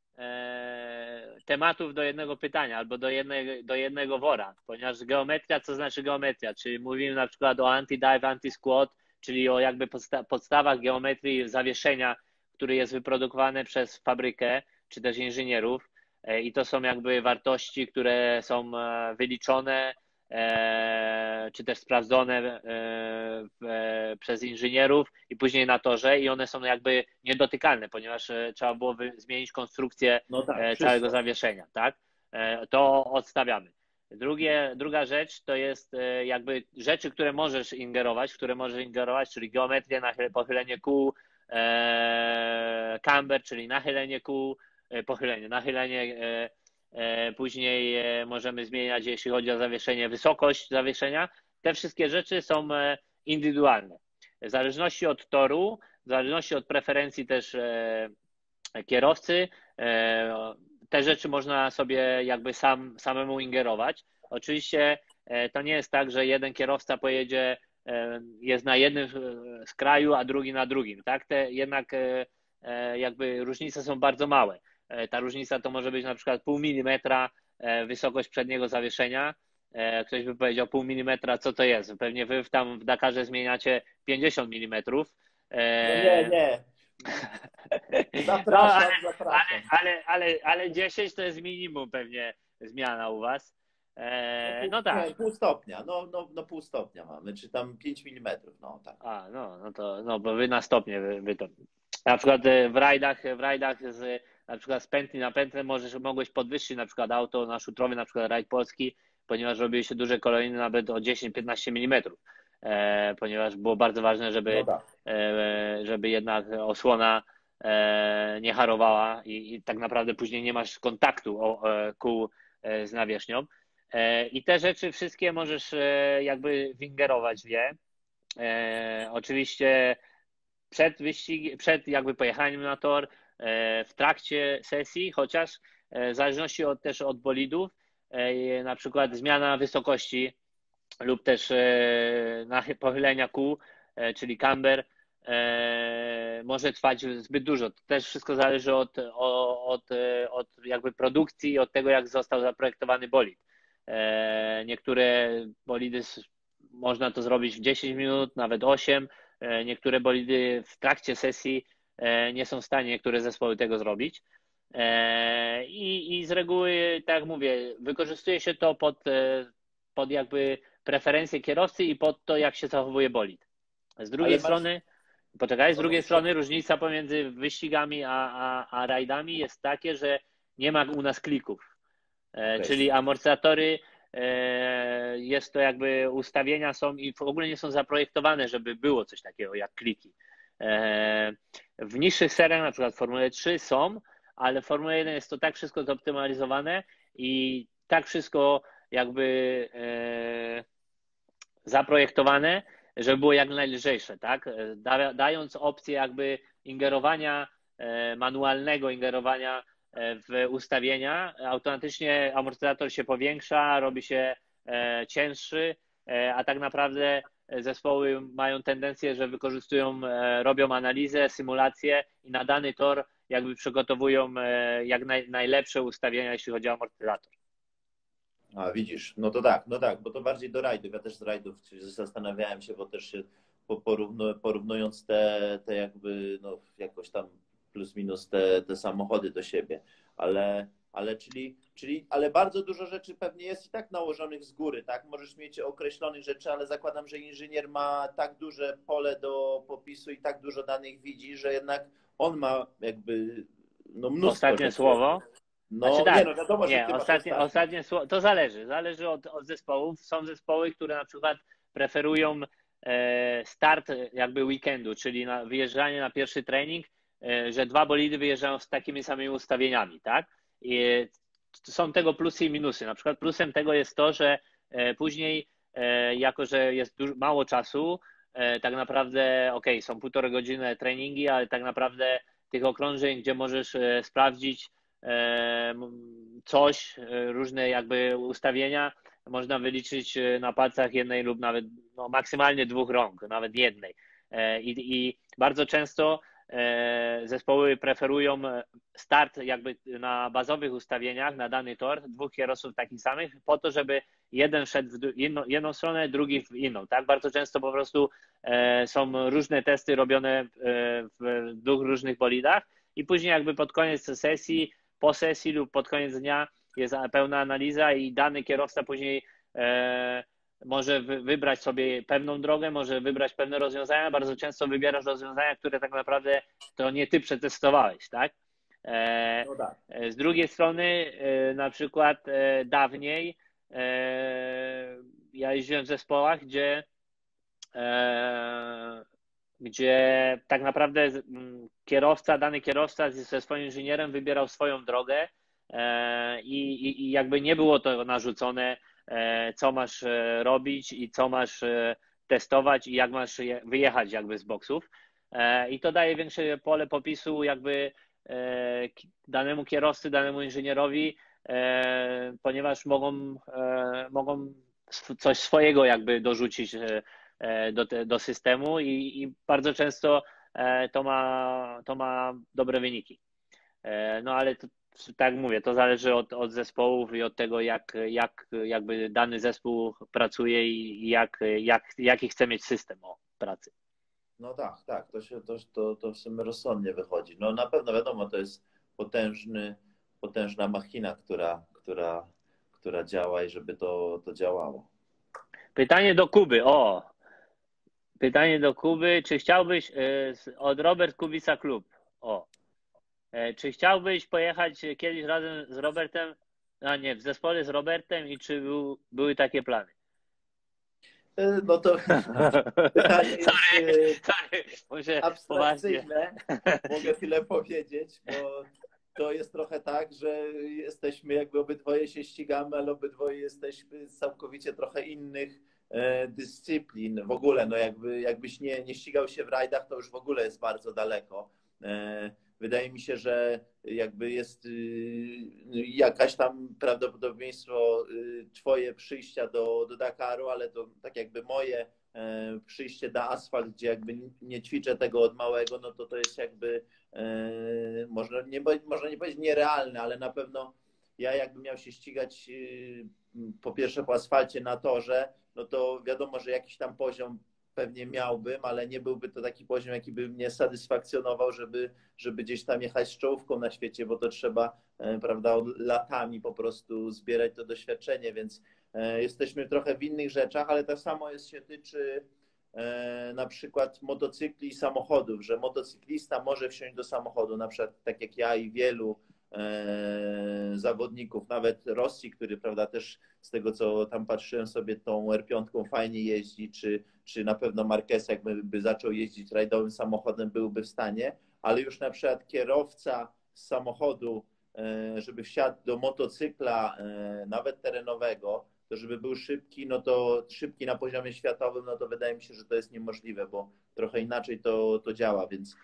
tematów do jednego pytania albo do jednego wora, ponieważ geometria, co znaczy geometria? Czyli mówimy na przykład o anti-dive, anti-squat, czyli o jakby podstawach geometrii zawieszenia, który jest wyprodukowany przez fabrykę czy też inżynierów i to są jakby wartości, które są wyliczone czy też sprawdzone przez inżynierów i później na torze i one są jakby niedotykalne, ponieważ trzeba było zmienić konstrukcję No tak, całego wszystko. zawieszenia, tak? To odstawiamy. Druga rzecz to jest jakby rzeczy, które możesz ingerować, czyli geometria, pochylenie kół, camber, czyli nachylenie kół, nachylenie. Później możemy zmieniać, jeśli chodzi o zawieszenie, wysokość zawieszenia. Te wszystkie rzeczy są indywidualne. W zależności od toru, w zależności od preferencji też kierowcy, te rzeczy można sobie jakby samemu ingerować. Oczywiście to nie jest tak, że jeden kierowca pojedzie, jest na jednym z kraju, a drugi na drugim. Tak? Jednak jakby różnice są bardzo małe. Ta różnica to może być na przykład pół milimetra wysokość przedniego zawieszenia. Ktoś by powiedział pół milimetra, co to jest? Pewnie wy tam w Dakarze zmieniacie 50 milimetrów. No nie. No, Zapraszam. ale 10 to jest minimum pewnie zmiana u was. No tak. Nie, pół stopnia. No pół stopnia mamy, czy tam 5 milimetrów. No tak. No bo wy na stopnie wy to. Na przykład w rajdach na przykład z pętli na pętlę mogłeś podwyższyć na przykład auto na szutrowy, na przykład rajd polski, ponieważ robiły się duże kolejny nawet o 10-15 mm, ponieważ było bardzo ważne, żeby jednak osłona nie harowała i tak naprawdę później nie masz kontaktu kół z nawierzchnią. I te rzeczy wszystkie możesz jakby wingerować w je. Oczywiście przed jakby pojechaniem na tor, w trakcie sesji, chociaż w zależności też od bolidów, na przykład zmiana wysokości lub też pochylenia kół, czyli camber, może trwać zbyt dużo. To też wszystko zależy od jakby produkcji i od tego, jak został zaprojektowany bolid. Niektóre bolidy można to zrobić w 10 minut, nawet 8. Niektóre bolidy w trakcie sesji nie są w stanie niektóre zespoły tego zrobić. I z reguły, tak jak mówię, wykorzystuje się to pod jakby preferencje kierowcy i pod to, jak się zachowuje bolid. Z drugiej strony różnica pomiędzy wyścigami a rajdami jest takie, że nie ma u nas klików. Czyli amortyzatory, jest to jakby ustawienia są i w ogóle nie są zaprojektowane, żeby było coś takiego jak kliki. W niższych seriach, na przykład w Formule 3 są, ale w Formule 1 jest to tak wszystko zoptymalizowane i tak wszystko jakby zaprojektowane, żeby było jak najlżejsze, tak? Dając opcję jakby ingerowania, manualnego ingerowania w ustawienia, automatycznie amortyzator się powiększa, robi się cięższy, a tak naprawdę zespoły mają tendencję, że robią analizę, symulację i na dany tor jakby przygotowują jak najlepsze ustawienia, jeśli chodzi o amortyzator. A widzisz, no tak, bo to bardziej do rajdów. Ja też z rajdów zastanawiałem się, bo też się porównując te jakby no jakoś tam plus minus te samochody do siebie, ale bardzo dużo rzeczy pewnie jest i tak nałożonych z góry, tak? Możesz mieć określonych rzeczy, ale zakładam, że inżynier ma tak duże pole do popisu i tak dużo danych widzi, że jednak on ma jakby no mnóstwo Ostatnie rzeczy. słowo. No znaczy, tak, nie, no wiadomo, że ty ostatnie słowo, to zależy od zespołów. Są zespoły, które na przykład preferują start jakby weekendu, czyli wyjeżdżanie na pierwszy trening, że 2 bolidy wyjeżdżają z takimi samymi ustawieniami, tak? I są tego plusy i minusy. Na przykład plusem tego jest to, że później jako że jest mało czasu, tak naprawdę są 1,5 godziny treningi, ale tak naprawdę tych okrążeń, gdzie możesz sprawdzić coś, różne jakby ustawienia, można wyliczyć na palcach jednej lub nawet maksymalnie 2 rąk, nawet jednej. I bardzo często zespoły preferują start jakby na bazowych ustawieniach na dany tor 2 kierowców takich samych, po to, żeby jeden szedł w jedną stronę, drugi w inną. Tak, bardzo często po prostu są różne testy robione w 2 różnych bolidach i później jakby pod koniec sesji, po sesji lub pod koniec dnia jest pełna analiza i dany kierowca później może wybrać sobie pewną drogę, może wybrać pewne rozwiązania. Bardzo często wybierasz rozwiązania, które tak naprawdę to nie ty przetestowałeś, tak? No tak. Z drugiej strony, na przykład dawniej ja jeździłem w zespołach, gdzie tak naprawdę dany kierowca ze swoim inżynierem wybierał swoją drogę i jakby nie było to narzucone, co masz robić i co masz testować i jak masz wyjechać jakby z boksów. I to daje większe pole popisu jakby danemu kierowcy, danemu inżynierowi, ponieważ mogą coś swojego jakby dorzucić do systemu i bardzo często to ma dobre wyniki. No ale to, tak jak mówię, to zależy od zespołów i od tego, jak jakby dany zespół pracuje i jaki chce mieć system pracy. No tak, tak, to w sumie rozsądnie wychodzi. No na pewno wiadomo, to jest potężna machina, która działa i żeby to działało. Pytanie do Kuby, czy chciałbyś od Robert Kubica Klub, czy chciałbyś pojechać kiedyś razem z Robertem, w zespole z Robertem i czy były takie plany? No to pytanie jest sorry, abstrakcyjne, mogę tyle powiedzieć, bo to jest trochę tak, że jesteśmy jakby obydwoje się ścigamy, ale obydwoje jesteśmy z całkowicie trochę innych dyscyplin. W ogóle, no jakbyś nie ścigał się w rajdach, to już w ogóle jest bardzo daleko. Wydaje mi się, że jakby jest jakaś tam prawdopodobieństwo twoje przyjścia do Dakaru, ale to tak jakby moje przyjście na asfalt, gdzie jakby nie ćwiczę tego od małego, no to jest jakby można nie powiedzieć nierealne, ale na pewno ja jakbym miał się ścigać po pierwsze po asfalcie na torze, no to wiadomo, że jakiś tam poziom pewnie miałbym, ale nie byłby to taki poziom, jaki by mnie satysfakcjonował, żeby gdzieś tam jechać z czołówką na świecie, bo to trzeba, prawda, latami po prostu zbierać to doświadczenie, więc jesteśmy trochę w innych rzeczach, ale tak samo się tyczy na przykład motocykli i samochodów, że motocyklista może wsiąść do samochodu, na przykład tak jak ja i wielu zawodników, nawet Rosji, który, prawda, też z tego, co tam patrzyłem sobie, tą R5 fajnie jeździ, czy na pewno Marquez, jakby zaczął jeździć rajdowym samochodem, byłby w stanie, ale już na przykład kierowca z samochodu, żeby wsiadł do motocykla, nawet terenowego, to żeby był szybki, no to szybki na poziomie światowym, no to wydaje mi się, że to jest niemożliwe, bo trochę inaczej to działa, więc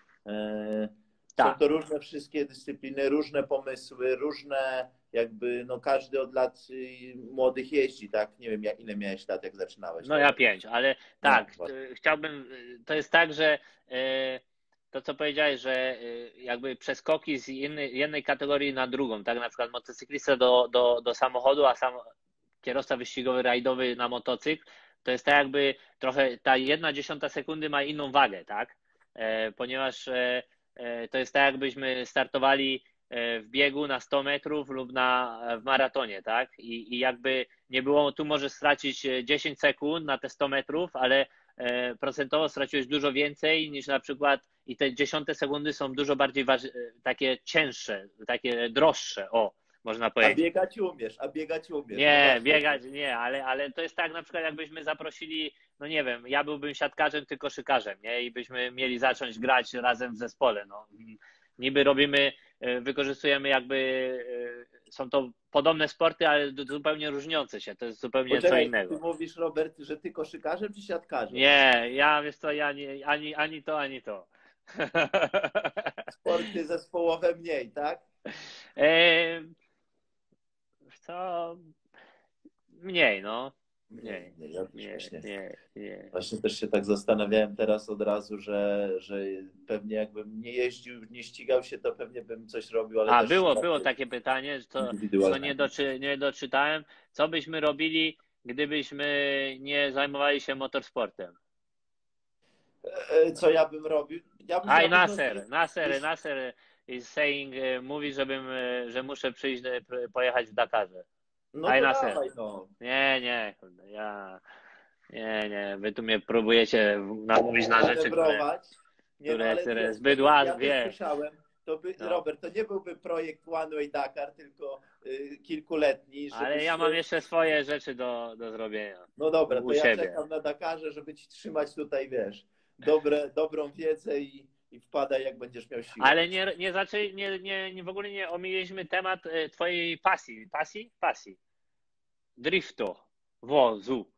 są to różne wszystkie dyscypliny, różne pomysły, różne jakby, no każdy od lat młodych jeździ, tak? Nie wiem, ile miałeś lat, jak zaczynałeś. No ja 5, ale tak, chciałbym, to jest tak, że to, co powiedziałeś, że jakby przeskoki z jednej kategorii na drugą, tak? Na przykład motocyklista do samochodu, a sam kierowca wyścigowy, rajdowy na motocykl, to jest tak jakby trochę ta 1/10 sekundy ma inną wagę, tak? Ponieważ to jest tak, jakbyśmy startowali w biegu na 100 metrów lub w maratonie, tak? I jakby nie było, tu możesz stracić 10 sekund na te 100 metrów, ale procentowo straciłeś dużo więcej niż na przykład i te 10 sekundy są dużo bardziej takie cięższe, takie droższe, można powiedzieć. A biegać umiesz. Nie, biegać nie, ale to jest tak, na przykład jakbyśmy zaprosili, no nie wiem, ja byłbym siatkarzem, ty koszykarzem, nie? I byśmy mieli zacząć grać razem w zespole, no. Niby wykorzystujemy jakby, są to podobne sporty, ale zupełnie różniące się. To jest zupełnie co Poczekaj, innego. ty mówisz, Robert, że ty koszykarzem czy siatkarzem? Nie, ja wiesz co, ja nie, ani to, ani to. Sporty zespołowe mniej, tak? E, co? Mniej, no. Mniej, Mniej. mniej, ja też Nie, właśnie. nie. Właśnie też się tak zastanawiałem teraz od razu, że pewnie jakbym nie jeździł, nie ścigał się, to pewnie bym coś robił, ale A też było takie pytanie, co indywidualnie. nie doczytałem. Co byśmy robili, gdybyśmy nie zajmowali się motorsportem? Co ja bym robił? Ja bym się Aj, na pewno Nasser is saying, mówi, że muszę przyjść, pojechać w Dakarze. No Aj, to Nasser. dawaj, no. Nie, kurde, nie, wy tu mnie próbujecie namówić na rzeczy, Manewrować. Nie, no ale które wiesz, zbyt ja też łatwe, słyszałem, no. Robert, to nie byłby projekt One Way Dakar, tylko kilkuletni, Ale żebyś ja mam jeszcze swoje rzeczy do zrobienia No dobra, u to ja siebie. czekam na Dakarze, żeby ci trzymać tutaj, wiesz, dobrą wiedzę i wpadaj, jak będziesz miał siłę. Ale w ogóle nie omówiliśmy temat twojej pasji. Driftu, wozu.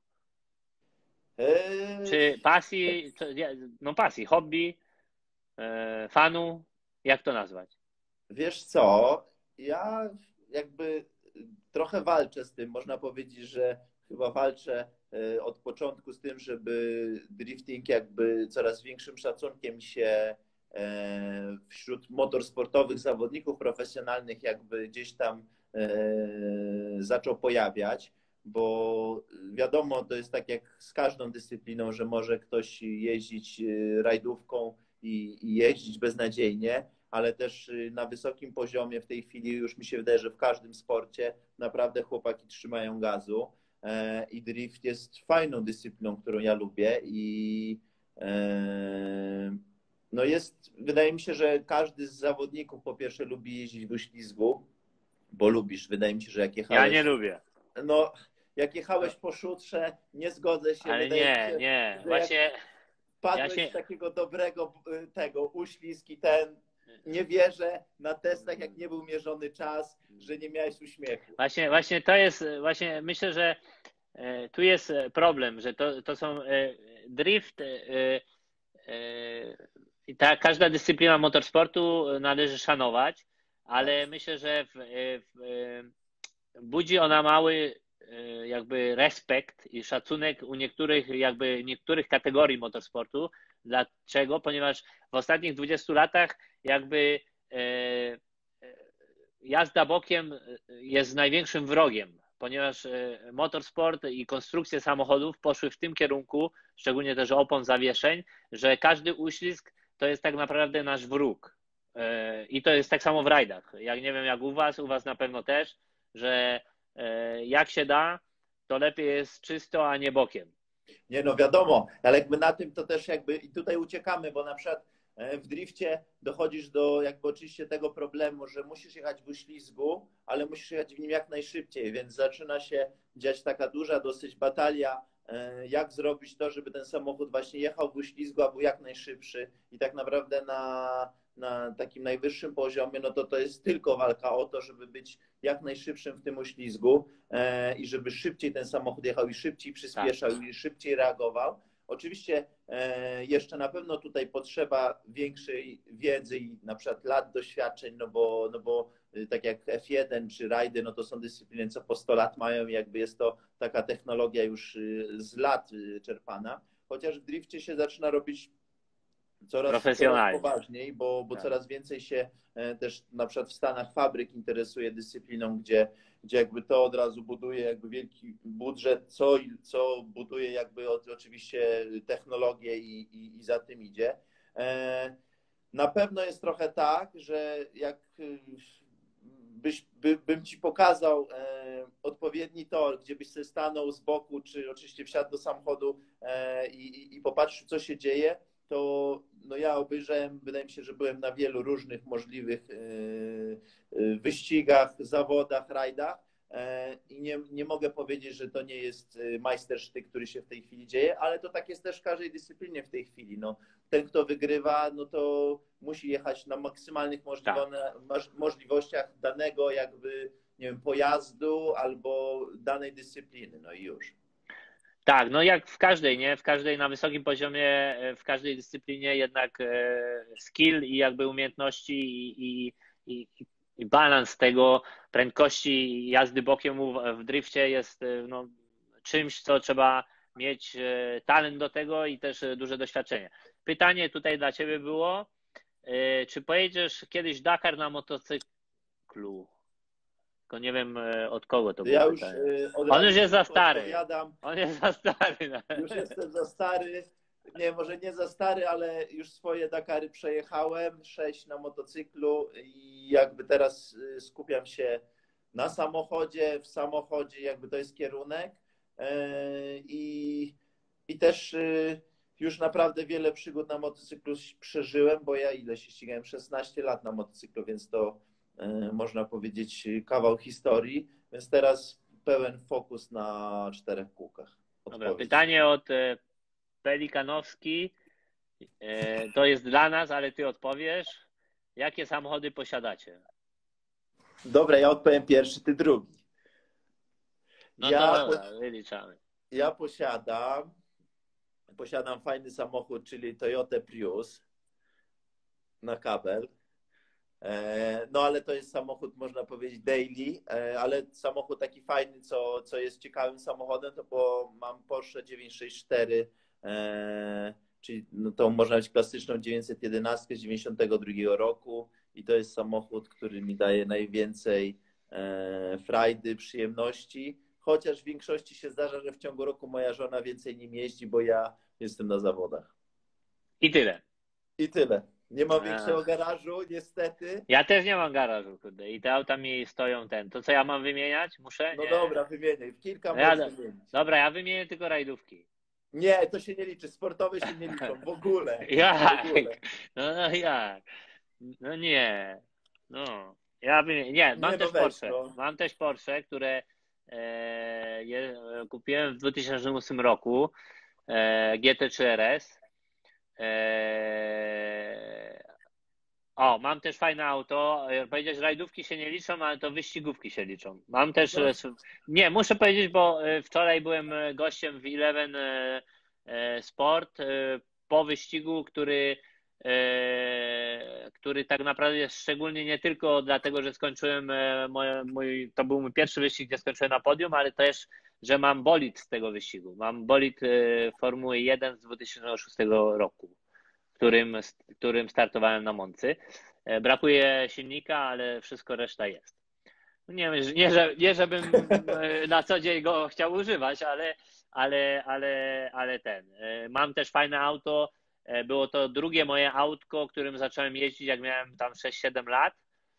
Czy pasji, no pasji, hobby, fanu, jak to nazwać? Wiesz co, ja jakby trochę walczę z tym, można powiedzieć, że chyba walczę od początku z tym, żeby drifting jakby coraz większym szacunkiem się wśród motorsportowych zawodników profesjonalnych jakby gdzieś tam zaczął pojawiać, bo wiadomo, to jest tak jak z każdą dyscypliną, że może ktoś jeździć rajdówką i jeździć beznadziejnie, ale też na wysokim poziomie w tej chwili już mi się wydaje, że w każdym sporcie naprawdę chłopaki trzymają gazu i drift jest fajną dyscypliną, którą ja lubię i no wydaje mi się, że każdy z zawodników po pierwsze lubi jeździć w uślizgu, bo lubisz, wydaje mi się, że jak jechałeś... Ja nie lubię. No, jak jechałeś po szutrze, nie zgodzę się. Ale wydaje mi się, nie, że właśnie wpadłeś w takiego dobrego uślizg i nie wierzę na testach, jak nie był mierzony czas, że nie miałeś uśmiechu. Właśnie to jest, myślę, że tu jest problem, że to są drift i każda dyscyplina motorsportu należy szanować, ale myślę, że budzi ona mały jakby respekt i szacunek u niektórych kategorii motorsportu. Dlaczego? Ponieważ w ostatnich 20 latach jakby jazda bokiem jest największym wrogiem, ponieważ motorsport i konstrukcje samochodów poszły w tym kierunku, szczególnie też opon zawieszeń, że każdy uślizg to jest tak naprawdę nasz wróg. I to jest tak samo w rajdach. Jak nie wiem, jak u was na pewno też, że jak się da, to lepiej jest czysto, a nie bokiem. Nie, no wiadomo, ale jakby na tym to też jakby i tutaj uciekamy, bo na przykład w drifcie dochodzisz do jakby oczywiście tego problemu, że musisz jechać w uślizgu, ale musisz jechać w nim jak najszybciej, więc zaczyna się dziać taka duża dosyć batalia, jak zrobić to, żeby ten samochód właśnie jechał w uślizgu, a był jak najszybszy i tak naprawdę na takim najwyższym poziomie, no to jest tylko walka o to, żeby być jak najszybszym w tym uślizgu i żeby szybciej ten samochód jechał i szybciej przyspieszał i szybciej reagował. Oczywiście jeszcze na pewno tutaj potrzeba większej wiedzy i na przykład lat doświadczeń, no bo tak jak F1 czy rajdy, no to są dyscypliny, co po 100 lat mają i jakby jest to taka technologia już z lat czerpana. Chociaż w drifcie się zaczyna robić coraz poważniej, bo coraz więcej się też na przykład w Stanach fabryk interesuje dyscypliną, gdzie jakby to od razu buduje jakby wielki budżet, co buduje jakby oczywiście technologię i za tym idzie. Na pewno jest trochę tak, że jak bym ci pokazał odpowiedni tor, gdzie byś sobie stanął z boku, czy oczywiście wsiadł do samochodu i popatrzył, co się dzieje, to no ja obejrzałem, wydaje mi się, że byłem na wielu różnych możliwych wyścigach, zawodach, rajdach i nie mogę powiedzieć, że to nie jest majstersztyk, który się w tej chwili dzieje, ale to tak jest też w każdej dyscyplinie w tej chwili. No, ten, kto wygrywa, no to musi jechać na maksymalnych możliwościach danego jakby, nie wiem, pojazdu albo danej dyscypliny, no i już. Tak, no jak w każdej, nie? W każdej na wysokim poziomie, w każdej dyscyplinie jednak skill i jakby umiejętności i, i balans tego prędkości jazdy bokiem w drifcie jest no, czymś, co trzeba mieć talent do tego i też duże doświadczenie. Pytanie tutaj dla Ciebie było, czy pojedziesz kiedyś Dakar na motocyklu? Tylko nie wiem od kogo to było Ja już pytanie. od On razu już jest za stary. odpowiadam. On jest za stary. Już jestem za stary. Nie, może nie za stary, ale już swoje Dakary przejechałem, 6 na motocyklu i jakby teraz skupiam się na samochodzie, w samochodzie jakby to jest kierunek i też już naprawdę wiele przygód na motocyklu przeżyłem, bo ja ile się ścigałem, 16 lat na motocyklu, więc to można powiedzieć kawał historii, więc teraz pełen fokus na 4 kółkach. Dobra, pytanie od Pelikanowski. To jest dla nas, ale ty odpowiesz. Jakie samochody posiadacie? Dobra, ja odpowiem pierwszy, ty drugi. No to dobra, wyliczamy. Ja posiadam fajny samochód, czyli Toyota Prius na kabel. No ale to jest samochód, można powiedzieć, daily, ale samochód taki fajny, co jest ciekawym samochodem, to bo mam Porsche 964, czyli no to można być klasyczną 911 z 92 roku i to jest samochód, który mi daje najwięcej frajdy, przyjemności, chociaż w większości się zdarza, że w ciągu roku moja żona więcej nim jeździ, bo ja jestem na zawodach. I tyle. I tyle. Nie mam większego garażu, niestety. Ja też nie mam garażu, kurde. I te auta mi stoją To co ja mam wymieniać? Muszę? No nie. dobra, wymieniaj. Kilka możesz wymienić. Dobra, ja wymienię tylko rajdówki. Nie, to się nie liczy. Sportowe się nie liczą. W ogóle. Jak? W ogóle. No jak? No nie. No. Ja wymienię. Nie, mam też Porsche. Mam też Porsche, które kupiłem w 2008 roku. GT3 RS. O, mam też fajne auto. Powiedzieć, rajdówki się nie liczą, ale to wyścigówki się liczą. Mam też. Nie, muszę powiedzieć, bo wczoraj byłem gościem w Eleven Sport po wyścigu, który tak naprawdę jest szczególnie nie tylko dlatego, że skończyłem to był mój pierwszy wyścig, gdzie skończyłem na podium, ale też, że mam bolid z tego wyścigu. Mam bolid Formuły 1 z 2006 roku, którym startowałem na Moncy. Brakuje silnika, ale wszystko reszta jest. Nie żebym na co dzień go chciał używać, ale mam też fajne auto. Było to drugie moje autko, którym zacząłem jeździć, jak miałem tam 6-7 lat.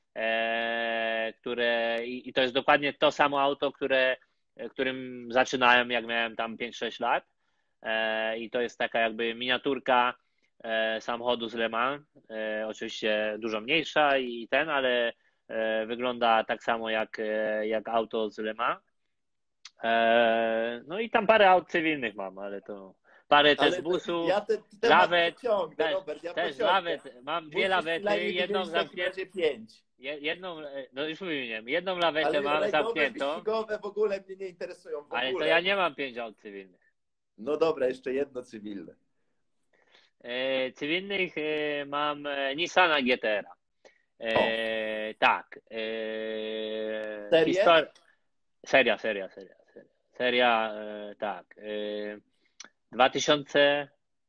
I to jest dokładnie to samo auto, którym zaczynałem, jak miałem tam 5-6 lat. I to jest taka jakby miniaturka samochodu z Le Mans. Oczywiście dużo mniejsza ale wygląda tak samo jak auto z Le Mans. No i tam parę aut cywilnych mam, ale to parę też busów, lawet, też lawet, mam 2 lawety, jedną zamkniętą, no już wymieniłem, jedną lawetę mam zamkniętą. Wyścigowe w ogóle mnie nie interesują. Ale to ja nie mam 5 aut cywilnych. No dobra, jeszcze jedno cywilne. Cywilnych mam Nissana GT-ra. Tak. Seria, tak. 2000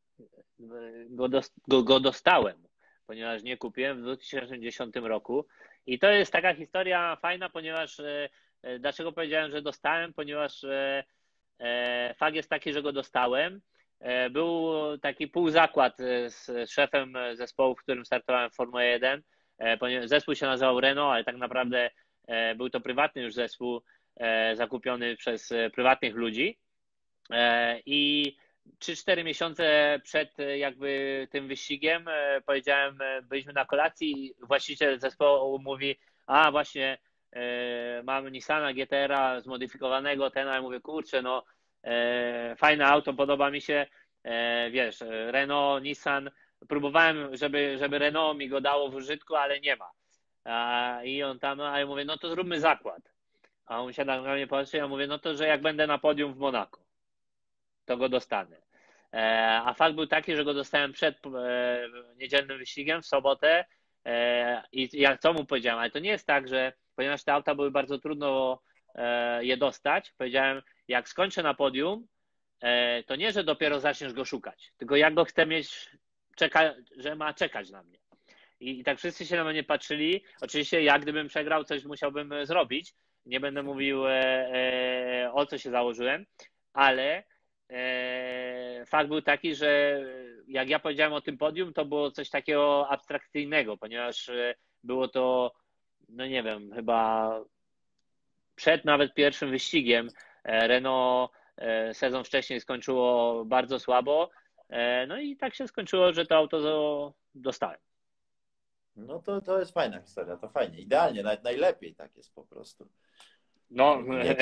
go dostałem, ponieważ nie kupiłem w 2010 roku. I to jest taka historia fajna, ponieważ dlaczego powiedziałem, że dostałem? Ponieważ fakt jest taki, że go dostałem. Był taki półzakład z szefem zespołu, w którym startowałem w Formule 1. Zespół się nazywał Renault, ale tak naprawdę był to prywatny już zespół zakupiony przez prywatnych ludzi. I 3-4 miesiące przed jakby tym wyścigiem powiedziałem, byliśmy na kolacji i właściciel zespołu mówi, a właśnie mamy Nissana GT-ra zmodyfikowanego, a ja mówię, kurczę, no fajne auto, podoba mi się, wiesz, Renault, Nissan, próbowałem, żeby Renault mi go dało w użytku, ale nie ma. I on tam, a ja mówię, no to zróbmy zakład. A on się tak na mnie patrzy, ja mówię, no to, że jak będę na podium w Monako, to go dostanę. A fakt był taki, że go dostałem przed niedzielnym wyścigiem w sobotę i ja co mu powiedziałem, ale to nie jest tak, że ponieważ te auta były bardzo trudno je dostać, powiedziałem, jak skończę na podium, to nie, że dopiero zaczniesz go szukać, tylko jak go chcę mieć, że ma czekać na mnie. I tak wszyscy się na mnie patrzyli. Oczywiście ja gdybym przegrał, coś musiałbym zrobić. Nie będę mówił o co się założyłem, ale fakt był taki, że jak ja powiedziałem o tym podium, to było coś takiego abstrakcyjnego, ponieważ było to, no nie wiem, chyba przed nawet pierwszym wyścigiem. Renault sezon wcześniej skończyło bardzo słabo, no i tak się skończyło, że to auto dostałem. No to jest fajna historia, to fajnie. Idealnie, nawet najlepiej tak jest po prostu. No,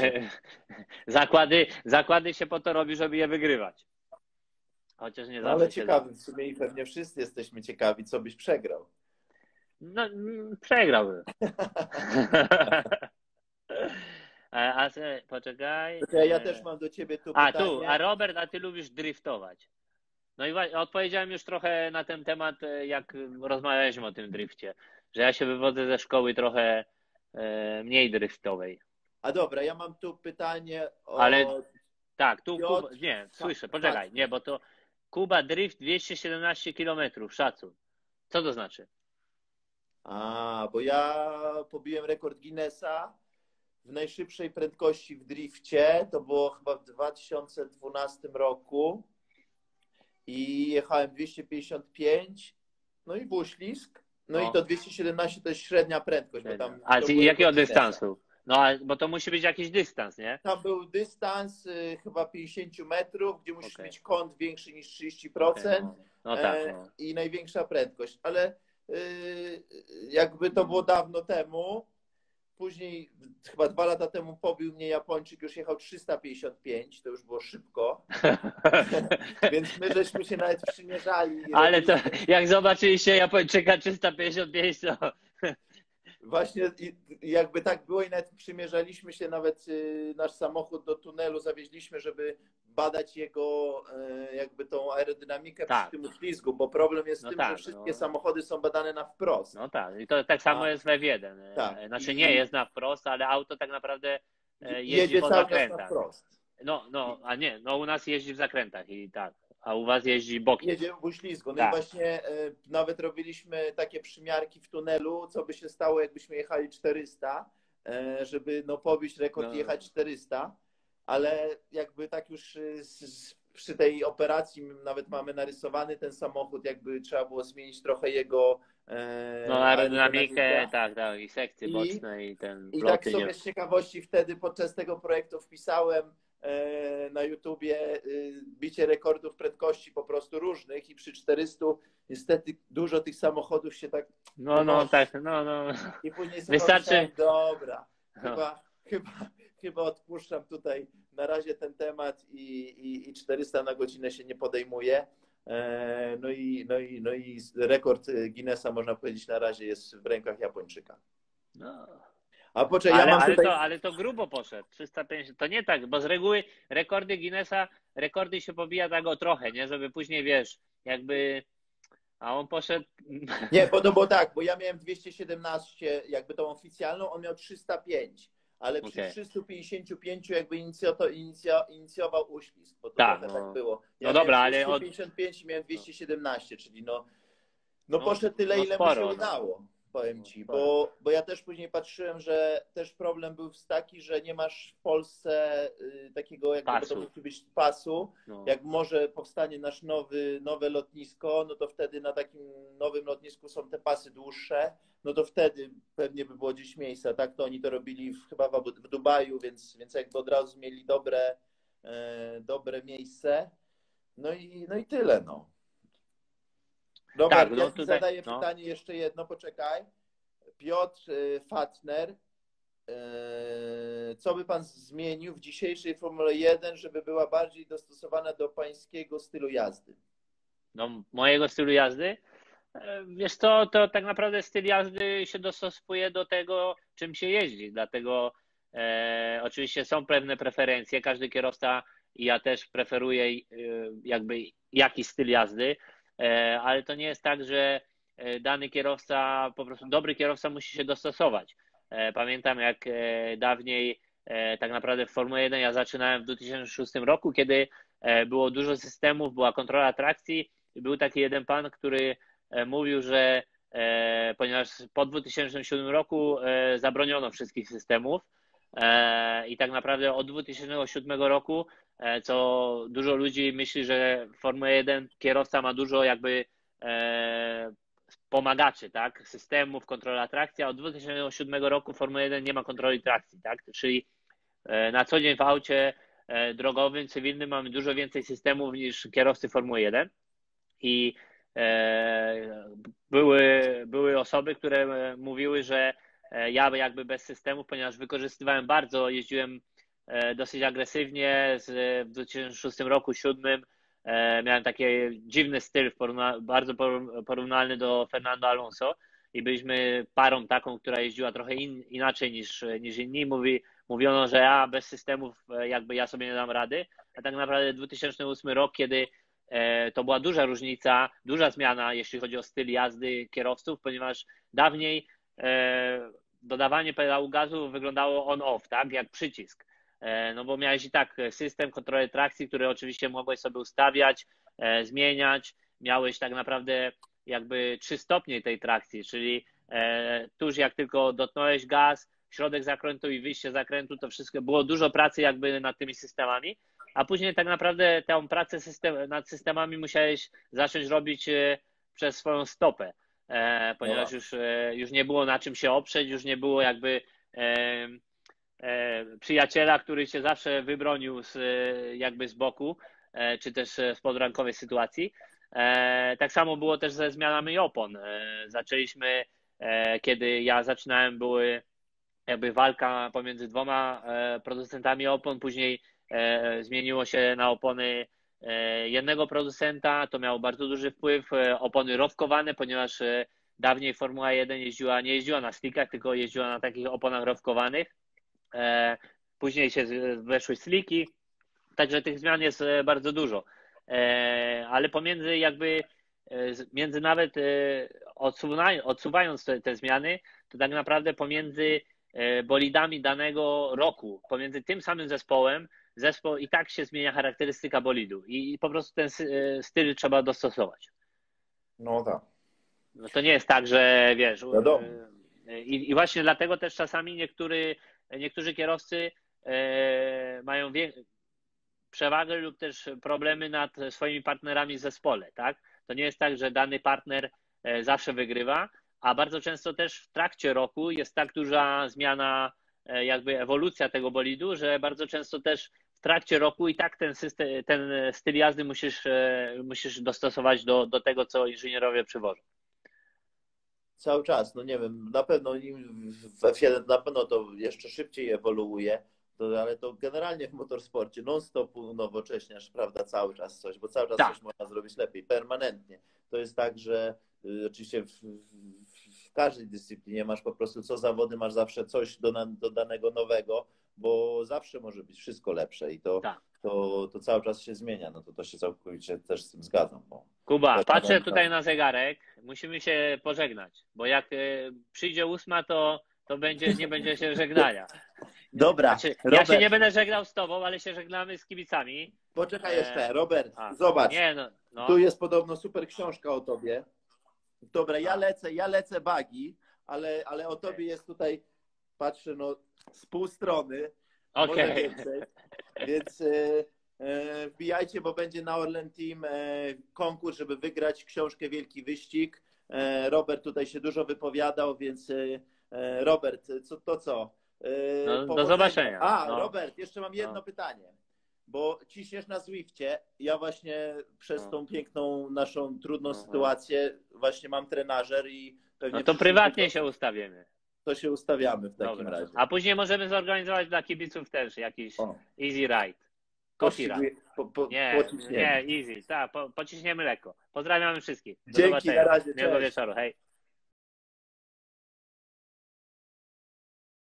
zakłady się po to robi, żeby je wygrywać. Chociaż nie No zawsze ale się ciekawy, w sumie i pewnie wszyscy jesteśmy ciekawi, co byś przegrał. No, przegrałbym. Poczekaj. Ja też mam do ciebie tu pytanie. Robert, a ty lubisz driftować. No i odpowiedziałem już trochę na ten temat, jak rozmawialiśmy o tym drifcie, że ja się wywodzę ze szkoły trochę mniej driftowej. A dobra, ja mam tu pytanie o... Ale tak, tu Piotr, nie, słyszę, poczekaj, nie, bo to Kuba Drift 217 km, szacun. Co to znaczy? Bo ja pobiłem rekord Guinnessa w najszybszej prędkości w drifcie. To było chyba w 2012 roku. I jechałem 255, no i był uślizg. No i to 217 to jest średnia prędkość. Bo tam a z jakiego dystansu? No, bo to musi być jakiś dystans, nie? Tam był dystans chyba 50 metrów, gdzie musisz mieć kąt większy niż 30%. No tak. I największa prędkość. Ale jakby to było dawno temu. Później, chyba 2 lata temu pobił mnie Japończyk, już jechał 355, to już było szybko. Więc my żeśmy się nawet przymierzali. Ale to jak zobaczyliście Japończyka 355, to... Właśnie jakby tak było i nawet przymierzaliśmy się, nawet nasz samochód do tunelu zawieźliśmy, żeby badać jego jakby tą aerodynamikę przy tym uślizgu, bo problem jest w tym, że wszystkie samochody są badane na wprost. No tak, i to tak samo jest w F1. Tak. Znaczy nie jest na wprost, ale auto tak naprawdę jeździ po zakrętach. Na wprost. No u nas jeździ w zakrętach i tak, a u was jeździ bokiem. Jedzie w uślizgu. No i właśnie nawet robiliśmy takie przymiarki w tunelu, co by się stało, jakbyśmy jechali 400, żeby pobić rekord i jechać 400, ale jakby tak już przy tej operacji nawet mamy narysowany ten samochód, jakby trzeba było zmienić trochę jego aerodynamikę, tak, i sekcje boczne i ten I tak sobie z ciekawości wtedy podczas tego projektu wpisałem na YouTubie bicie rekordów prędkości po prostu różnych i przy 400 niestety dużo tych samochodów się tak... Tak. I później sobie wystarczy... Dobra, chyba odpuszczam tutaj na razie ten temat i 400 na godzinę się nie podejmuje. No i rekord Guinnessa, można powiedzieć, na razie jest w rękach Japończyka. A poczekaj, ja mam tutaj... ale to grubo poszedł, 350, to nie tak, bo z reguły rekordy Guinnessa, rekordy się pobija tak o trochę, nie, żeby później, wiesz, jakby, a on poszedł... Nie, bo bo ja miałem 217, jakby tą oficjalną, on miał 305, ale przy 355 jakby inicjował uślizg, bo to tak było. Ja dobra, ale... 255 i miałem 217, czyli poszedł tyle, ile mi się udało. Powiem ci, bo ja też później patrzyłem, że też problem był taki, że nie masz w Polsce takiego jakby, bo to musi być pasu. Jak może powstanie nasz nowe lotnisko, no to wtedy na takim nowym lotnisku są te pasy dłuższe, no to wtedy pewnie by było gdzieś miejsce. Tak to oni to robili chyba w Dubaju, więc jakby od razu mieli dobre miejsce. No i tyle, Robert, ja ci zadaję pytanie jeszcze jedno, poczekaj. Piotr Fatner, co by pan zmienił w dzisiejszej Formule 1, żeby była bardziej dostosowana do pańskiego stylu jazdy? Mojego stylu jazdy? Wiesz co, to tak naprawdę styl jazdy się dostosuje do tego, czym się jeździ, dlatego Oczywiście są pewne preferencje, każdy kierowca i ja też preferuję jakby jakiś styl jazdy, ale to nie jest tak, że dany kierowca, po prostu dobry kierowca musi się dostosować. Pamiętam jak dawniej tak naprawdę w Formule 1 ja zaczynałem w 2006 roku, kiedy było dużo systemów, była kontrola trakcji i był taki jeden pan, który mówił, że ponieważ po 2007 roku zabroniono wszystkich systemów i tak naprawdę od 2007 roku, co dużo ludzi myśli, że w Formule 1 kierowca ma dużo jakby pomagaczy, tak, systemów, kontrola trakcji, a od 2007 roku Formuła 1 nie ma kontroli trakcji, tak, czyli na co dzień w aucie drogowym, cywilnym mamy dużo więcej systemów niż kierowcy Formuły 1 i były osoby, które mówiły, że ja jakby bez systemów, ponieważ wykorzystywałem bardzo, jeździłem dosyć agresywnie w 2006 roku, 2007 miałem taki dziwny styl, bardzo porównalny do Fernando Alonso i byliśmy parą taką, która jeździła trochę inaczej niż inni. Mówiono, że ja bez systemów jakby ja sobie nie dam rady, a tak naprawdę 2008 rok, kiedy to była duża różnica, duża zmiana, jeśli chodzi o styl jazdy kierowców, ponieważ dawniej dodawanie pedału gazu wyglądało on-off, tak, jak przycisk. No bo miałeś i tak system kontroli trakcji, który oczywiście mogłeś sobie ustawiać, zmieniać. Miałeś tak naprawdę jakby 3 stopnie tej trakcji, czyli tuż jak tylko dotknąłeś gaz, środek zakrętu i wyjście zakrętu, to wszystko było dużo pracy jakby nad tymi systemami, a później tak naprawdę tę pracę nad systemami musiałeś zacząć robić przez swoją stopę, ponieważ już nie było na czym się oprzeć, już nie było jakby przyjaciela, który się zawsze wybronił jakby z boku, czy też z podrankowej sytuacji. Tak samo było też ze zmianami opon. Zaczęliśmy, kiedy ja zaczynałem, były jakby walka pomiędzy 2 producentami opon, później zmieniło się na opony jednego producenta, to miało bardzo duży wpływ, opony rowkowane, ponieważ dawniej Formuła 1 nie jeździła na slickach, tylko jeździła na takich oponach rowkowanych. Później się weszły sliki, także tych zmian jest bardzo dużo. Ale pomiędzy jakby, między nawet odsuwając te zmiany, to tak naprawdę pomiędzy bolidami danego roku, pomiędzy tym samym zespołem, zespół i tak się zmienia charakterystyka bolidu i po prostu ten styl trzeba dostosować. No tak. No to nie jest tak, że wiesz, Wiadomo. i właśnie dlatego też czasami niektórzy kierowcy mają przewagę lub też problemy nad swoimi partnerami w zespole, tak? To nie jest tak, że dany partner zawsze wygrywa, a bardzo często też w trakcie roku jest tak duża zmiana, jakby ewolucja tego bolidu, że bardzo często też w trakcie roku i tak ten styl jazdy musisz dostosować do tego, co inżynierowie przywożą. Cały czas, no nie wiem, na pewno w F1 na pewno to jeszcze szybciej ewoluuje, ale to generalnie w motorsporcie non-stop unowocześniasz, prawda, cały czas coś, bo cały czas Tak. coś można zrobić lepiej, permanentnie. To jest tak, że oczywiście w każdej dyscyplinie masz po prostu co zawody, masz zawsze coś do danego nowego, bo zawsze może być wszystko lepsze i Tak. to cały czas się zmienia, no to się całkowicie też z tym zgadzam. Kuba, patrzę tutaj na zegarek, musimy się pożegnać, bo jak przyjdzie 8, to nie będzie się żegnania. Dobra, znaczy, Robert, ja się nie będę żegnał z tobą, ale się żegnamy z kibicami. poczekaj jeszcze, Robert, zobacz, Nie, no. tu jest podobno super książka o tobie. Dobra, ja lecę bagi, ale o tobie jest tutaj, patrzę, no z pół strony, może więcej, więc wbijajcie, bo będzie na Orlen Team konkurs, żeby wygrać książkę Wielki Wyścig. Robert tutaj się dużo wypowiadał, więc Robert, co? No, do zobaczenia. No. Robert, jeszcze mam jedno pytanie, bo ciśniesz na Zwifcie. Ja właśnie przez tą piękną naszą trudną sytuację właśnie mam trenażer i pewnie... No to prywatnie się ustawimy. To się ustawiamy w takim razie. A później możemy zorganizować dla kibiców też jakiś easy ride. Coffee ride. Nie, easy. Tak, pociśniemy lekko. Pozdrawiamy wszystkich. Do Dzięki, zobaczenia. na razie. Miłego wieczoru. Hej.